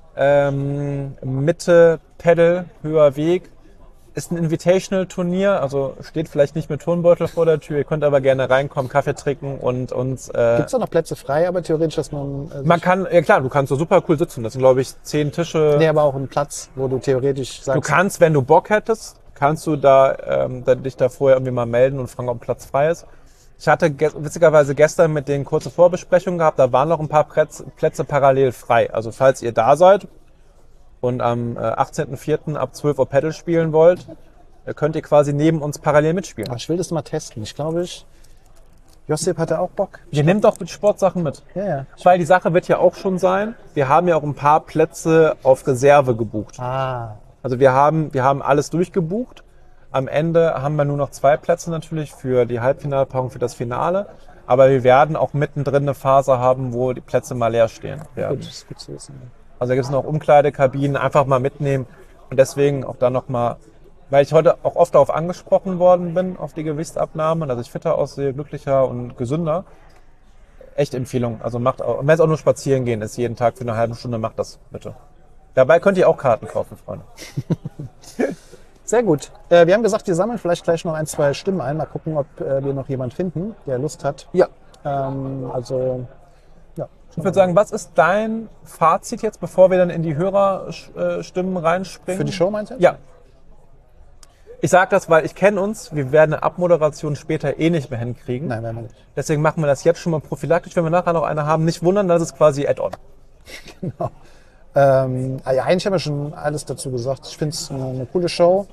Mitte, Pedal, höher Weg. Ist ein Invitational-Turnier, also steht vielleicht nicht mit Turnbeutel vor der Tür. Ihr könnt aber gerne reinkommen, Kaffee trinken und uns... Gibt es da noch Plätze frei, aber theoretisch, dass man... man kann, ja klar, du kannst so super cool sitzen. Das sind, glaube ich, 10 Tische. Nee, aber auch einen Platz, wo du theoretisch sagst... Du kannst, wenn du Bock hättest, kannst du dich da vorher irgendwie mal melden und fragen, ob ein Platz frei ist. Ich hatte witzigerweise gestern mit denen kurze Vorbesprechungen gehabt, da waren noch ein paar Plätze parallel frei. Also falls ihr da seid und am 18.04. ab 12 Uhr Pedal spielen wollt, könnt ihr quasi neben uns parallel mitspielen. Aber ich will das mal testen. Josip hatte auch Bock. Ihr nehmt auch mit Sportsachen mit. Ja. Weil die Sache wird ja auch schon sein, wir haben ja auch ein paar Plätze auf Reserve gebucht. Ah, Also wir haben alles durchgebucht. Am Ende haben wir nur noch 2 Plätze natürlich für die Halbfinalpaarung, für das Finale. Aber wir werden auch mittendrin eine Phase haben, wo die Plätze mal leer stehen werden. gut, das ist gut zu wissen. Also da gibt es noch Umkleidekabinen, einfach mal mitnehmen. Und deswegen auch dann nochmal, weil ich heute auch oft darauf angesprochen worden bin, auf die Gewichtsabnahme, dass ich fitter aussehe, glücklicher und gesünder. Echt Empfehlung. Also macht auch, und wenn es auch nur spazieren gehen ist, jeden Tag für eine halbe Stunde, macht das bitte. Dabei könnt ihr auch Karten kaufen, Freunde. Sehr gut. Wir haben gesagt, wir sammeln vielleicht gleich noch 1, 2 Stimmen ein. Mal gucken, ob wir noch jemanden finden, der Lust hat. Ja. Ja. Ich würde sagen, was ist dein Fazit jetzt, bevor wir dann in die Hörerstimmen reinspringen? Für die Show meinst du? Ja. Ich sage das, weil ich kenne uns. Wir werden eine Abmoderation später eh nicht mehr hinkriegen. Nein, werden wir nicht. Deswegen machen wir das jetzt schon mal prophylaktisch. Wenn wir nachher noch eine haben, nicht wundern, das ist quasi Add-on. Genau. Ja, eigentlich haben wir schon alles dazu gesagt. Ich finde es eine coole Show.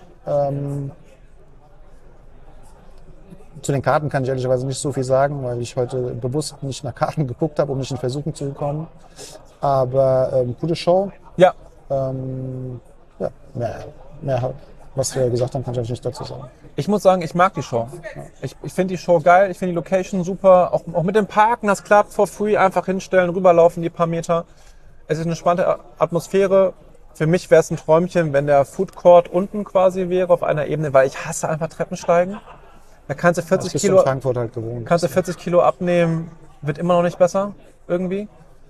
Zu den Karten kann ich ehrlicherweise nicht so viel sagen, weil ich heute bewusst nicht nach Karten geguckt habe, um nicht in Versuchung zu kommen. Aber coole Show. Ja. Ja, mehr, was wir gesagt haben, kann ich eigentlich nicht dazu sagen. Ich muss sagen, ich mag die Show. Ich finde die Show geil, ich finde die Location super. Auch mit dem Parken, das klappt for free. Einfach hinstellen, rüberlaufen die paar Meter. Es ist eine spannende Atmosphäre. Für mich wäre es ein Träumchen, wenn der Food Court unten quasi wäre auf einer Ebene, weil ich hasse einfach Treppensteigen. Da kannst du 40 bist Kilo, du in Frankfurt halt gewohnt. kannst du 40 Kilo abnehmen, wird immer noch nicht besser irgendwie.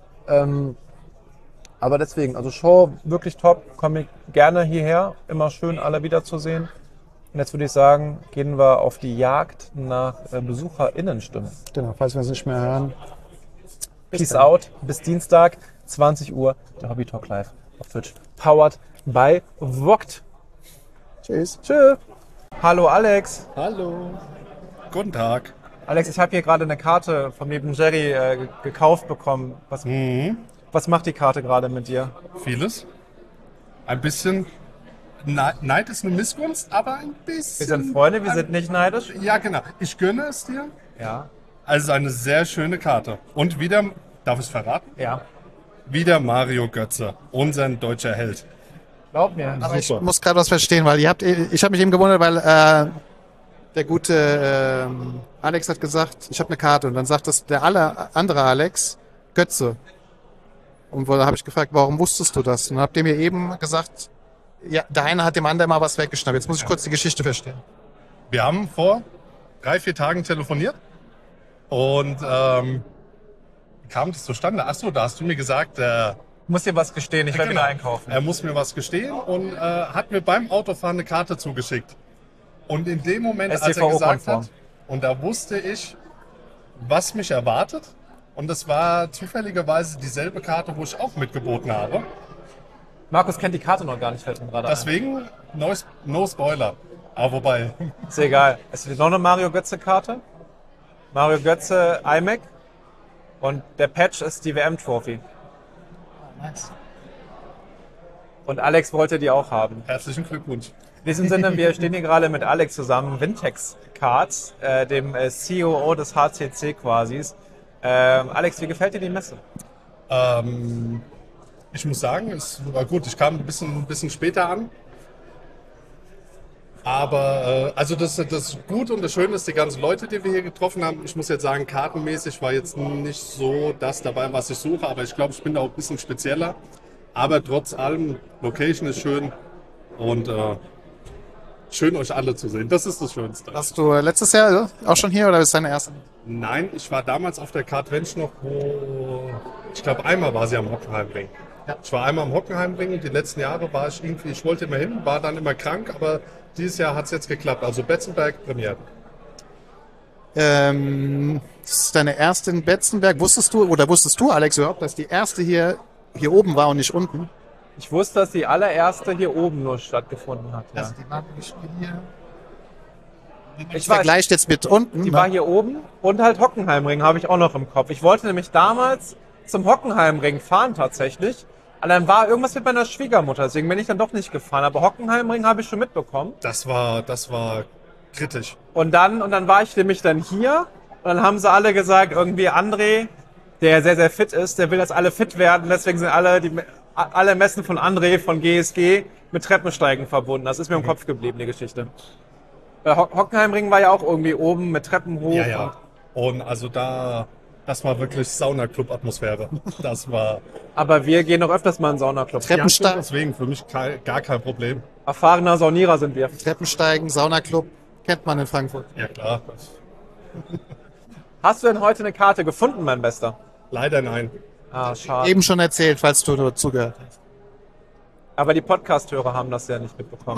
Aber deswegen, also Show wirklich top, komme ich gerne hierher, immer schön alle wiederzusehen. Und jetzt würde ich sagen, gehen wir auf die Jagd nach BesucherInnenstimmen. Genau, falls wir es nicht mehr hören. Peace out, bis Dienstag, 20 Uhr, der Hobby Talk Live auf Twitch. Powered by Vogt. Tschüss. Tschö. Hallo Alex. Hallo. Guten Tag. Alex, ich habe hier gerade eine Karte vom lieben Jerry gekauft bekommen. Was macht die Karte gerade mit dir? Vieles. Ein bisschen. Neid ist eine Missgunst, aber ein bisschen. Wir sind Freunde, wir sind nicht neidisch. Ja, genau. Ich gönne es dir. Ja. Also eine sehr schöne Karte. Und wieder, darf ich es verraten? Ja. Wieder Mario Götze, unser deutscher Held. Glaub mir. Aber ich Super. muss gerade was verstehen, weil ich habe mich eben gewundert, weil der gute Alex hat gesagt, ich habe eine Karte. Und dann sagt das der andere Alex, Götze. Und da habe ich gefragt, warum wusstest du das? Und dann habt ihr mir eben gesagt, ja, der eine hat dem anderen mal was weggeschnappt. Jetzt muss ich kurz die Geschichte verstehen. Wir haben vor 3-4 Tagen telefoniert und wie kam das zustande? Achso, da hast du mir gesagt, Ich muss dir was gestehen, ich werde genau, wieder einkaufen. er muss mir was gestehen und hat mir beim Autofahren eine Karte zugeschickt. Und in dem Moment, als er gesagt StVO-konform. hat, und da wusste ich, was mich erwartet. Und das war zufälligerweise dieselbe Karte, wo ich auch mitgeboten habe. Markus kennt die Karte noch gar nicht, fällt mir gerade ein. Deswegen no Spoiler. Aber wobei, Ist egal. Es ist noch eine Mario Götze-Karte. Mario Götze iMac. Und der Patch ist die WM-Trophy. Nice. Und Alex wollte die auch haben. herzlichen Glückwunsch. In diesem Sinne, wir stehen hier gerade mit Alex zusammen, Vintex Cards, dem COO des HCC quasi. Alex, wie gefällt dir die Messe? Ich muss sagen, es war gut. Ich kam ein bisschen später an. Aber also das Gute und das Schöne ist, die ganzen Leute, die wir hier getroffen haben. Ich muss jetzt sagen, kartenmäßig war jetzt nicht so das dabei, was ich suche. Aber ich glaube, ich bin da auch ein bisschen spezieller. Aber trotz allem, Location ist schön und schön euch alle zu sehen. Das ist das Schönste. Warst du letztes Jahr auch schon hier oder ist deine erste? Nein, ich war damals auf der Cardventure noch, wo ich glaube einmal war sie am Hockenheimring. Ja. Ich war einmal am Hockenheimring und die letzten Jahre war ich irgendwie, ich wollte immer hin, war dann immer krank, aber dieses Jahr hat es jetzt geklappt. Also Betzenberg Premiere. Das ist deine erste in Betzenberg. Wusstest du, Alex, überhaupt, dass die erste hier oben war und nicht unten? Ich wusste, dass die allererste hier oben nur stattgefunden hat. Ja. Die war nicht hier. Ich weiß, Vergleicht jetzt mit unten. die war hier oben und halt Hockenheimring habe ich auch noch im Kopf. Ich wollte nämlich damals zum Hockenheimring fahren tatsächlich. Aber dann war irgendwas mit meiner Schwiegermutter, deswegen bin ich dann doch nicht gefahren. Aber Hockenheimring habe ich schon mitbekommen. Das war kritisch. Und dann war ich nämlich dann hier und dann haben sie alle gesagt, irgendwie André, der sehr, sehr fit ist, der will, dass alle fit werden. Deswegen sind alle Messen von André, von GSG, mit Treppensteigen verbunden. Das ist mir im Kopf geblieben, die Geschichte. Hockenheimring war ja auch irgendwie oben mit Treppen hoch. Ja, ja. Und also das war wirklich Saunaclub-Atmosphäre. Das war Aber wir gehen noch öfters mal in den Saunaclub. Treppensteigen, deswegen für mich gar kein Problem. Erfahrener Saunierer sind wir. Treppensteigen, Saunaclub, kennt man in Frankfurt. Ja klar. Hast du denn heute eine Karte gefunden, mein Bester? Leider nein. Ah, schade. Eben schon erzählt, falls du nur zugehört hast. Aber die Podcast-Hörer haben das ja nicht mitbekommen.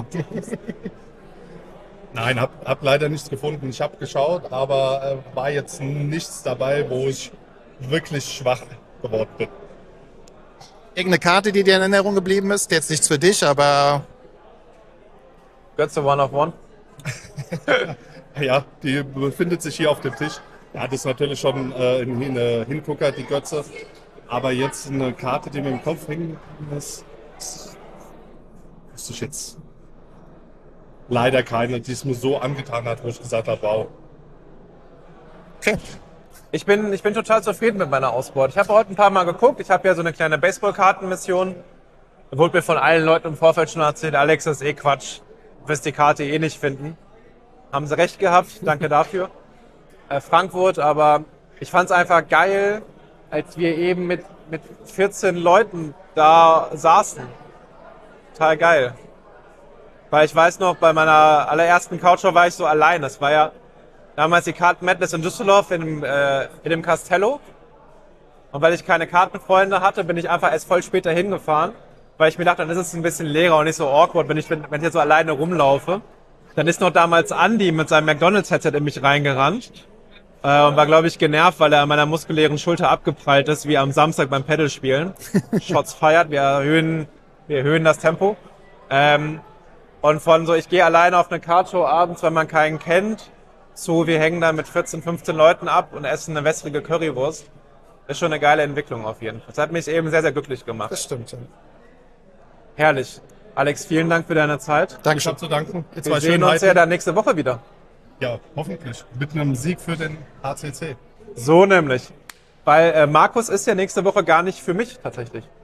Nein, hab leider nichts gefunden. Ich habe geschaut, aber war jetzt nichts dabei, wo ich wirklich schwach geworden bin. Irgendeine Karte, die dir in Erinnerung geblieben ist? Jetzt nichts für dich, aber Götze One of One. Ja, die befindet sich hier auf dem Tisch. Ja, das ist natürlich schon ein Hingucker, die Götze. Aber jetzt eine Karte, die mir im Kopf hängen ist, wüsste ich jetzt leider keine, die es mir so angetan hat, wo ich gesagt habe, wow. okay. Ich bin total zufrieden mit meiner Ausbeute. Ich habe heute ein paar Mal geguckt. Ich habe ja so eine kleine Baseballkartenmission. Da wurde mir von allen Leuten im Vorfeld schon erzählt, Alex, das ist eh Quatsch. Du wirst die Karte eh nicht finden. Haben sie recht gehabt. Danke dafür. Frankfurt, aber ich fand es einfach geil, als wir eben mit 14 Leuten da saßen. Total geil. Weil ich weiß noch, bei meiner allerersten Couchshow war ich so allein. Das war ja damals die Karten Madness in Düsseldorf in dem Castello. Und weil ich keine Kartenfreunde hatte, bin ich einfach erst voll später hingefahren. Weil ich mir dachte, dann ist es ein bisschen leerer und nicht so awkward, wenn ich jetzt so alleine rumlaufe. Dann ist noch damals Andy mit seinem McDonalds-Headset in mich reingerannt. Und war, glaube ich, genervt, weil er an meiner muskulären Schulter abgeprallt ist, wie am Samstag beim Pedalspielen. Shots feiert, wir erhöhen das Tempo. Und von so, ich gehe alleine auf eine Kartshow abends, wenn man keinen kennt, zu, wir hängen da mit 14, 15 Leuten ab und essen eine wässrige Currywurst. Ist schon eine geile Entwicklung auf jeden Fall. Das hat mich eben sehr, sehr glücklich gemacht. Das stimmt. Ja. Herrlich. Alex, vielen Dank für deine Zeit. Ich Dankeschön. habe zu danken. Jetzt Wir war sehen schön uns ja heute. dann nächste Woche wieder. Ja, hoffentlich. Mit einem Sieg für den HCC. So nämlich. Weil Markus ist ja nächste Woche gar nicht für mich tatsächlich.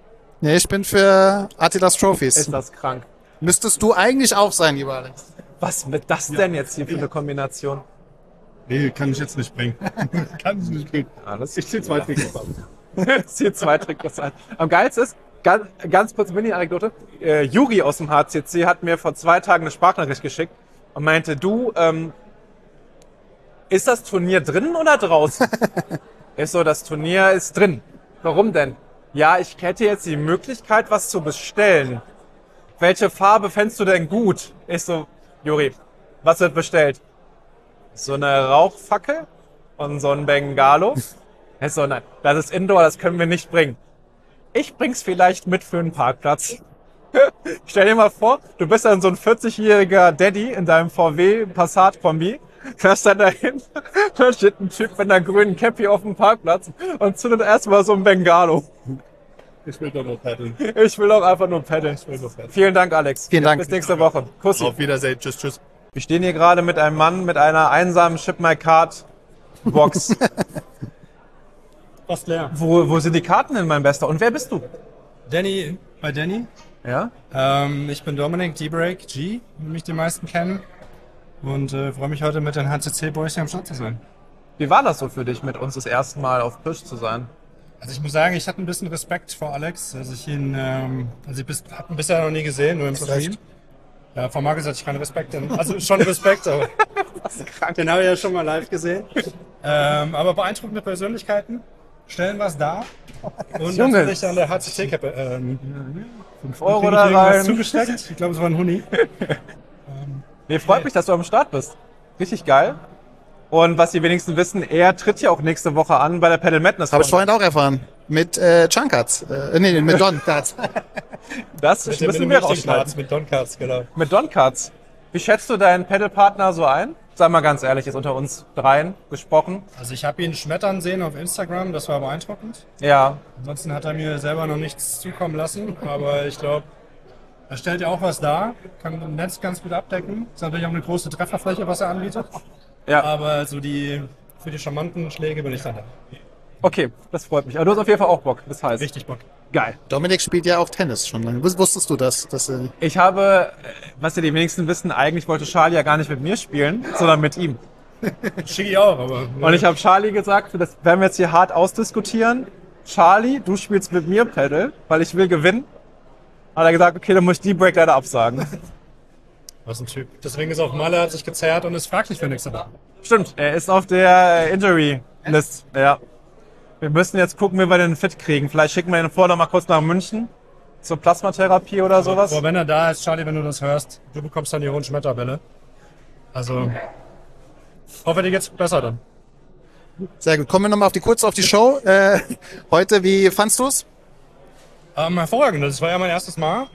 Nee, ich bin für Attilas Trophies. Ist das krank. Müsstest du eigentlich auch sein, lieber Alex. Was wird das denn jetzt hier für eine Kombination? Nee, kann ich jetzt nicht bringen. Kann ich nicht bringen. Alles. Ich ziehe 2 Trikots an. Zieht 2 Trikots ein. Am geilsten ist, ganz kurz Mini-Anekdote, Juri aus dem HCC hat mir vor 2 Tagen eine Sprachnachricht geschickt und meinte, du, ist das Turnier drinnen oder draußen? Ich so, das Turnier ist drin. Warum denn? Ja, ich hätte jetzt die Möglichkeit, was zu bestellen. Welche Farbe fändest du denn gut? Ich so, Juri, was wird bestellt? So eine Rauchfackel und so ein Bengalo. Ich so, nein, das ist Indoor, das können wir nicht bringen. Ich bring's vielleicht mit für einen Parkplatz. Stell dir mal vor, du bist dann so ein 40-jähriger Daddy in deinem VW Passat-Kombi, fährst dann dahin, da steht ein Typ mit einer grünen Cappy auf dem Parkplatz und zündet erstmal so ein Bengalo. Ich will doch nur paddeln. Ich will auch einfach nur paddeln. Vielen Dank, Alex. Vielen Dank. Bis nächste Woche. Kussi. Auf Wiedersehen. Tschüss, tschüss. Wir stehen hier gerade mit einem Mann mit einer einsamen Ship My Card Box. Fast leer. Wo sind die Karten denn, mein Bester? Und wer bist du? Danny, bei Danny. Ja? Ich bin Dominik D-Break G, wie mich die meisten kennen. Und freue mich heute mit den HCC-Boys hier am Start zu sein. Wie war das so für dich, mit uns das erste Mal auf Tisch zu sein? Also ich muss sagen, ich hatte ein bisschen Respekt vor Alex. Also ich habe ihn bisher noch nie gesehen, nur im Stream. Ja, von Markus hatte ich keinen Respekt. Also schon Respekt, aber den habe ich ja schon mal live gesehen. Aber beeindruckende Persönlichkeiten stellen was dar. Und Junge. natürlich an der HCC-Kappe. 5 Euro da was rein. zugesteckt. Ich glaube, es war ein Huni. Nee, freut mich, dass du am Start bist. Richtig geil. Und was die wenigsten wissen, er tritt ja auch nächste Woche an bei der Paddle Madness. Habe ich vorhin auch erfahren. Mit Chunkats. Nee, mit Don Cards. Das müssen wir rausschneiden. Mit Don Cards, genau. Mit Don Cards. Wie schätzt du deinen Paddle-Partner so ein? Sag mal ganz ehrlich, jetzt unter uns dreien gesprochen. Also ich habe ihn schmettern sehen auf Instagram, das war beeindruckend. Ja, Ansonsten hat er mir selber noch nichts zukommen lassen, aber ich glaube, er stellt ja auch was dar, kann im Netz ganz gut abdecken. Ist natürlich auch eine große Trefferfläche, was er anbietet. ja. Aber so für die charmanten Schläge bin ich dann da. Okay, das freut mich. Aber du hast auf jeden Fall auch Bock. Das heißt, Richtig Bock. geil. Dominik spielt ja auch Tennis schon lange. Wusstest du das? Ich habe, was ja die wenigsten wissen, eigentlich wollte Charlie ja gar nicht mit mir spielen, sondern mit ihm. Schicki auch, aber... Und ich habe Charlie gesagt, das werden wir jetzt hier hart ausdiskutieren. Charlie, du spielst mit mir Paddle, weil ich will gewinnen. Hat er gesagt, okay, dann muss ich die Break leider absagen. Was ein Typ. Deswegen ist auch Malle, hat sich gezerrt und ist fraglich für nächste Woche. Stimmt, er ist auf der Injury-List. Ja. Wir müssen jetzt gucken, wie wir den fit kriegen. Vielleicht schicken wir ihn vorher noch mal kurz nach München zur Plasmatherapie oder sowas. Aber wenn er da ist, Charlie, wenn du das hörst, du bekommst dann die hohen Schmetterbälle. Also, hoffe, dir geht's besser dann. Sehr gut. Kommen wir nochmal kurz auf die Show. Heute, wie fandst du es? Hervorragend, das war ja mein erstes Mal.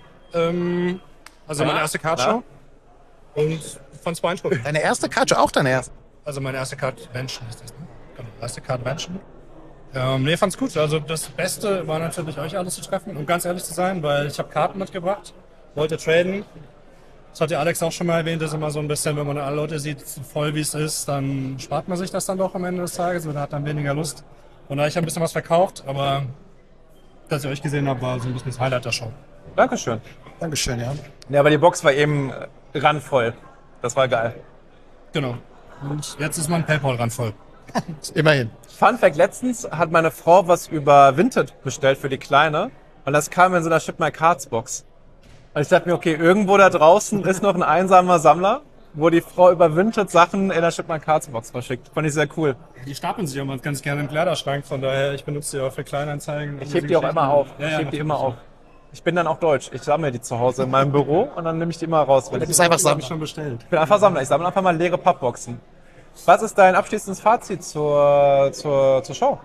Also meine erste Kartshow. Und ich fand's beeindruckend. Deine erste Karte, auch deine erste. Also meine erste Card-Vention ist das, ne? Genau, erste Card-Vention. Nee, fand's gut. Also das Beste war natürlich, euch alle zu treffen, um ganz ehrlich zu sein, weil ich habe Karten mitgebracht, wollte traden. Das hat ja Alex auch schon mal erwähnt, das ist immer so ein bisschen, wenn man alle Leute sieht, so voll wie es ist, dann spart man sich das dann doch am Ende des Tages oder hat dann weniger Lust. Und da habe ich ein bisschen was verkauft, aber dass ich euch gesehen habe, war so ein bisschen das Highlight der Show. Dankeschön. Dankeschön, ja. Ja, aber die Box war eben randvoll. Das war geil. Genau. Und jetzt ist mein Paypal ran voll. Immerhin. Fun Fact, letztens hat meine Frau was über Vinted bestellt für die Kleine und das kam in so einer Ship My Cards Box. Und ich dachte mir, okay, irgendwo da draußen ist noch ein einsamer Sammler, wo die Frau über Vinted Sachen in der Ship My Cards Box verschickt. Fand ich sehr cool. Die stapeln sich auch ganz gerne im Kleiderschrank, von daher, ich benutze die auch für Kleinanzeigen. Ich heb die auch immer auf. Ja, Ich ja, heb die natürlich. immer auf. Ich bin dann auch deutsch. Ich sammle die zu Hause in meinem Büro und dann nehme ich die immer raus. Wenn Du ich bist einfach Das habe ich Sammler. schon bestellt. bin einfach Sammler. Ich sammle einfach mal leere Pappboxen. Was ist dein abschließendes Fazit zur Show?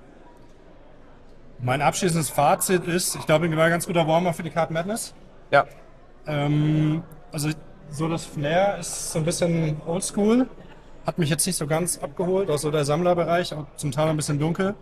Mein abschließendes Fazit ist, ich glaube, ich war ein ganz guter Warmer für die Card Madness. Ja. Also so das Flair ist so ein bisschen oldschool. Hat mich jetzt nicht so ganz abgeholt, auch so der Sammlerbereich, auch zum Teil ein bisschen dunkel.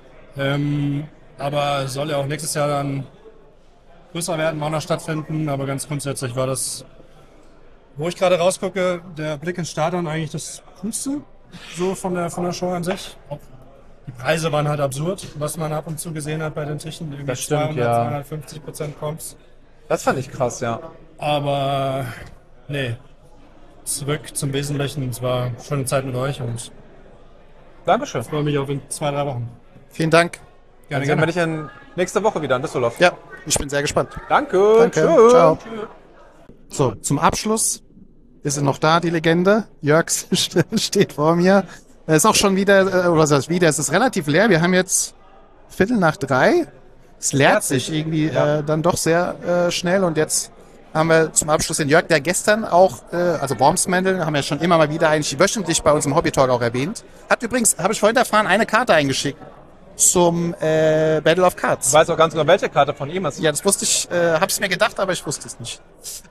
Aber soll ja auch nächstes Jahr dann größer werden, auch noch stattfinden. Aber ganz grundsätzlich war das, wo ich gerade rausgucke, der Blick ins Stadion eigentlich das Coolste, so von der Show an sich. Auch Die Preise waren halt absurd, was man ab und zu gesehen hat bei den Tischen. Irgendwie Das stimmt, 200, ja. 250% Comps. Das fand ich krass, ja. Aber nee, zurück zum Wesentlichen. Es war schon eine Zeit mit euch und ich Dankeschön. freue mich auf in 2-3 Wochen. Vielen Dank. Dann sehen wir dich in nächste Woche wieder in Düsseldorf. Ja, ich bin sehr gespannt. Danke. Danke. Tschüss. Ciao. So, zum Abschluss ist sie noch da, die Legende. Jörg steht vor mir. Es ist auch schon wieder, oder was heißt wieder, es ist relativ leer. Wir haben jetzt 2:45. Es leert sich irgendwie dann doch sehr schnell. Und jetzt haben wir zum Abschluss den Jörg, der gestern auch, also Wormsmandel, haben wir schon immer mal wieder eigentlich wöchentlich bei uns im Hobby-Talk auch erwähnt. Hat übrigens, habe ich vorhin erfahren, eine Karte eingeschickt zum Battle of Cards. Ich weiß auch ganz genau, welche Karte von ihm ist. Ja, das wusste ich, hab's mir gedacht, aber ich wusste es nicht.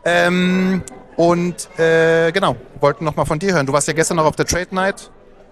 Genau, wollten noch mal von dir hören. Du warst ja gestern noch auf der Trade Night.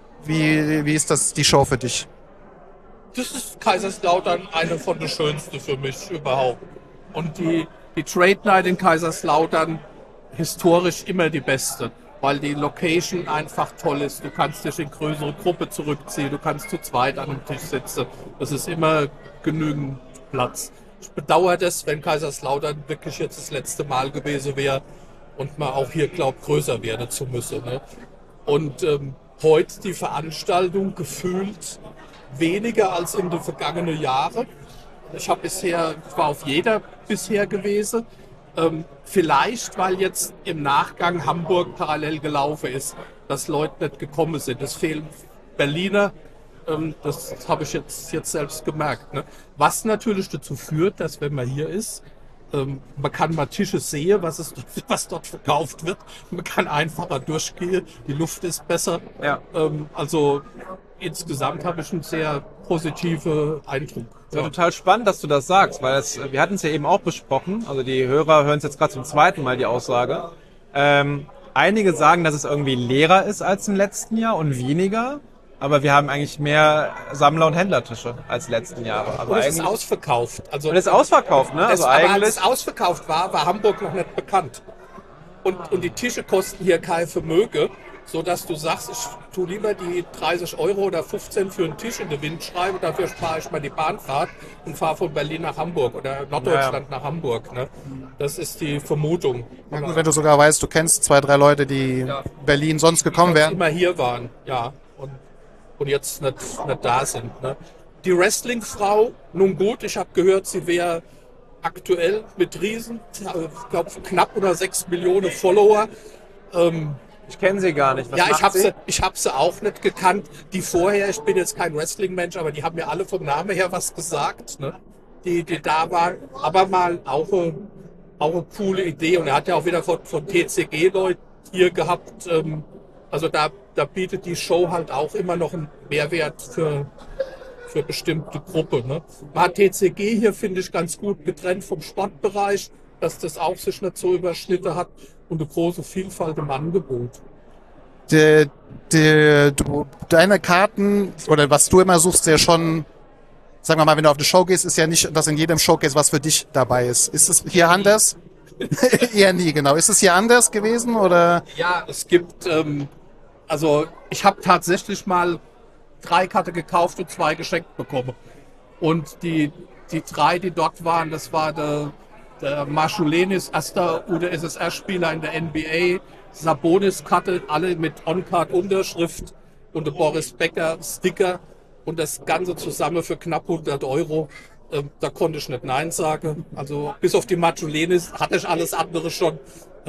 Wie ist das die Show für dich? Das ist Kaiserslautern eine von den schönsten für mich überhaupt. Und die Trade Night in Kaiserslautern historisch immer die beste, weil die Location einfach toll ist. Du kannst dich in größere Gruppe zurückziehen, du kannst zu zweit an einem Tisch sitzen. Es ist immer genügend Platz. Ich bedauere das, wenn Kaiserslautern wirklich jetzt das letzte Mal gewesen wäre und man auch hier glaubt, größer werden zu müssen. Ne? Und heute die Veranstaltung gefühlt weniger als in den vergangenen Jahren. Ich war auf jeder bisher gewesen. Vielleicht, weil jetzt im Nachgang Hamburg parallel gelaufen ist, dass Leute nicht gekommen sind. Es fehlen Berliner. Das habe ich jetzt selbst gemerkt. Ne? Was natürlich dazu führt, dass wenn man hier ist, man kann mal Tische sehen, was dort verkauft wird. Man kann einfacher durchgehen, die Luft ist besser. Ja. Also insgesamt habe ich einen sehr positiven Eindruck. Ja, total spannend, dass du das sagst, weil wir hatten es ja eben auch besprochen. Also die Hörer hören es jetzt gerade zum zweiten Mal, die Aussage. Einige sagen, dass es irgendwie leerer ist als im letzten Jahr und weniger. Aber wir haben eigentlich mehr Sammler- und Händlertische als letzten Jahre. Aber Und es ist eigentlich ausverkauft. Also und es ist ausverkauft, ne? Also aber eigentlich. als es ausverkauft war Hamburg noch nicht bekannt. Und die Tische kosten hier kein Vermögen, so dass du sagst, ich tue lieber die 30 Euro oder 15 für einen Tisch in den Wind schreiben, dafür spare ich mal die Bahnfahrt und fahre von Berlin nach Hamburg oder Norddeutschland nach Hamburg. Ne? Das ist die Vermutung. Ja, gut, wenn du sogar weißt, du kennst 2, 3 Leute, die Berlin sonst gekommen Die wären. immer hier waren, ja. Und jetzt nicht da sind. Ne? Die Wrestling-Frau, nun gut, ich habe gehört, sie wäre aktuell mit Riesen, ich glaube knapp oder 6 Millionen Follower. Ich kenne sie gar nicht. Was Ja, macht ich hab sie auch nicht gekannt. Die vorher, ich bin jetzt kein Wrestling-Mensch, aber die haben mir alle vom Namen her was gesagt, ne? Die da waren. Aber mal auch eine coole Idee. Und er hat ja auch wieder von TCG-Leuten hier gehabt. Also da bietet die Show halt auch immer noch einen Mehrwert für bestimmte Gruppe. Ne? Man hat TCG hier, finde ich, ganz gut getrennt vom Sportbereich, dass das auch sich nicht so überschnitten hat und eine große Vielfalt im Angebot. Deine Karten, oder was du immer suchst, ja schon, sagen wir mal, wenn du auf eine Show gehst, ist ja nicht, dass in jedem Showcase was für dich dabei ist. Ist es hier anders? Eher nie, genau. Ist es hier anders gewesen, oder? Ja, es gibt, also ich habe tatsächlich mal 3 Karten gekauft und 2 geschenkt bekommen. Und die 3, die dort waren, das war der Marchulenis, erster UdSSR-Spieler in der NBA, Sabonis-Karte, alle mit On-Card-Unterschrift und der Boris Becker Sticker und das Ganze zusammen für knapp 100 Euro. Da konnte ich nicht Nein sagen. Also bis auf die Marchulenis hatte ich alles andere schon.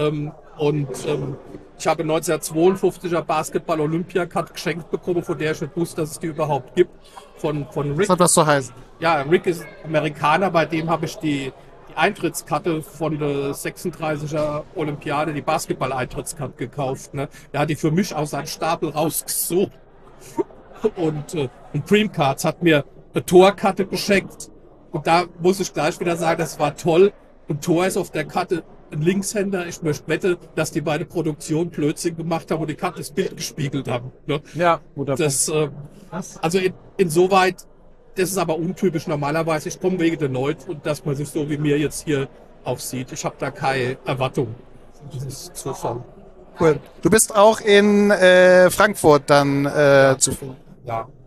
Ich habe 1952er Basketball-Olympia-Card geschenkt bekommen, von der ich nicht wusste, dass es die überhaupt gibt. Von Rick. Was hat das so heißen? Ja, Rick ist Amerikaner, bei dem habe ich die Eintrittskarte von der 36er Olympiade, die Basketball-Eintrittskarte gekauft. Ne? Der hat die für mich aus seinem Stapel rausgesucht. Und Dream Cards hat mir eine Torkarte geschenkt. Und da muss ich gleich wieder sagen, das war toll. Und Tor ist auf der Karte ein Linkshänder. Ich möchte wetten, dass die beide Produktion Blödsinn gemacht haben und die Karte das Bild gespiegelt haben. Ne? Ja, guter Das, also insoweit, das ist aber untypisch normalerweise. Ich komme wegen der Neut und dass man sich so wie mir jetzt hier auch sieht. Ich habe da keine Erwartung. Das ist Zufall. Cool. Du bist auch in Frankfurt dann zu finden. Ja.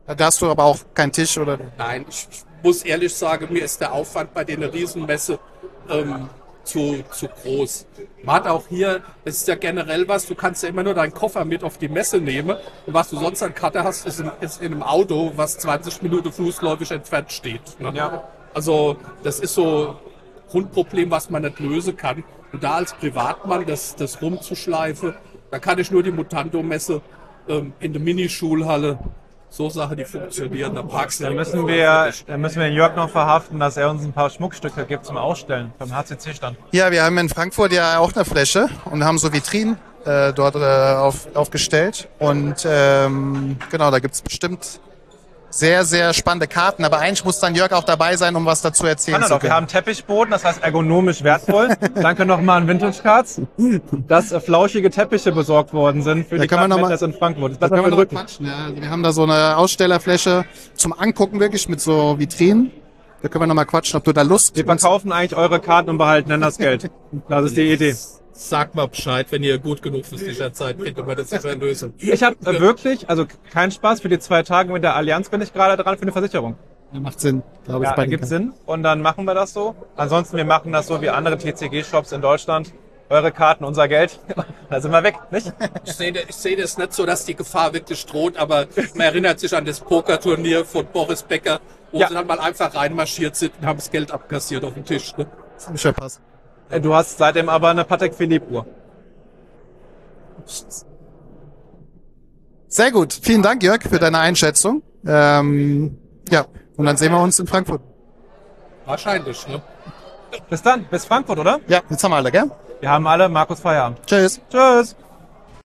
Da hast du aber auch keinen Tisch oder. Nein, ich muss ehrlich sagen, mir ist der Aufwand bei den Riesenmesse zu groß. Man hat auch hier, das ist ja generell was, du kannst ja immer nur deinen Koffer mit auf die Messe nehmen und was du sonst an Karte hast, ist in einem Auto, was 20 Minuten fußläufig entfernt steht. Ne? Ja. Also das ist so ein Grundproblem, was man nicht lösen kann. Und da als Privatmann das rumzuschleifen, da kann ich nur die Mutanto-Messe in der Minischulhalle, so Sachen, die funktionieren, da parkst du Dann direkt müssen wir den Jörg noch verhaften, dass er uns ein paar Schmuckstücke gibt zum Ausstellen beim HCC-Stand. Ja, wir haben in Frankfurt ja auch eine Fläche und haben so Vitrinen dort aufgestellt. Und genau, da gibt's bestimmt sehr, sehr spannende Karten. Aber eigentlich muss dann Jörg auch dabei sein, um was dazu erzählen Kann er zu doch. Wir können. haben Teppichboden, das heißt ergonomisch wertvoll. Danke nochmal an Vintage Cards, dass flauschige Teppiche besorgt worden sind für die können wir noch mal- Kartenmesse in Frankfurt. Das ist Da besser können wir für noch den mal Rücken. quatschen. Ja. Also wir haben da so eine Ausstellerfläche zum Angucken wirklich mit so Vitrinen. Da können wir noch mal quatschen, ob du da Lust Wir verkaufen eigentlich eure Karten und behalten dann das Geld. Das ist die Idee. Sag mal Bescheid, wenn ihr gut genug für dieser Zeit findet, wir das sicher lösen. Ich habe wirklich, also kein Spaß, für die 2 Tage mit der Allianz bin ich gerade dran für eine Versicherung. Ja, macht Sinn, glaube ich. Ja, bei den ergibt Karten. Sinn und dann machen wir das so. Ansonsten, wir machen das so wie andere TCG-Shops in Deutschland. Eure Karten, unser Geld. Da sind wir weg, nicht? Ich sehe das nicht so, dass die Gefahr wirklich droht, aber man erinnert sich an das Pokerturnier von Boris Becker, wo Ja. sie dann mal einfach reinmarschiert sind und haben das Geld abkassiert auf den Tisch. Ne? Das muss schon passen. Du hast seitdem aber eine Patek Philippe Uhr. Sehr gut. Vielen Dank, Jörg, für deine Einschätzung. Ja, und dann sehen wir uns in Frankfurt. Wahrscheinlich, ne? Bis dann, bis Frankfurt, oder? Ja, jetzt haben wir alle, gell? Wir haben alle Markus Feierabend. Tschüss. Tschüss.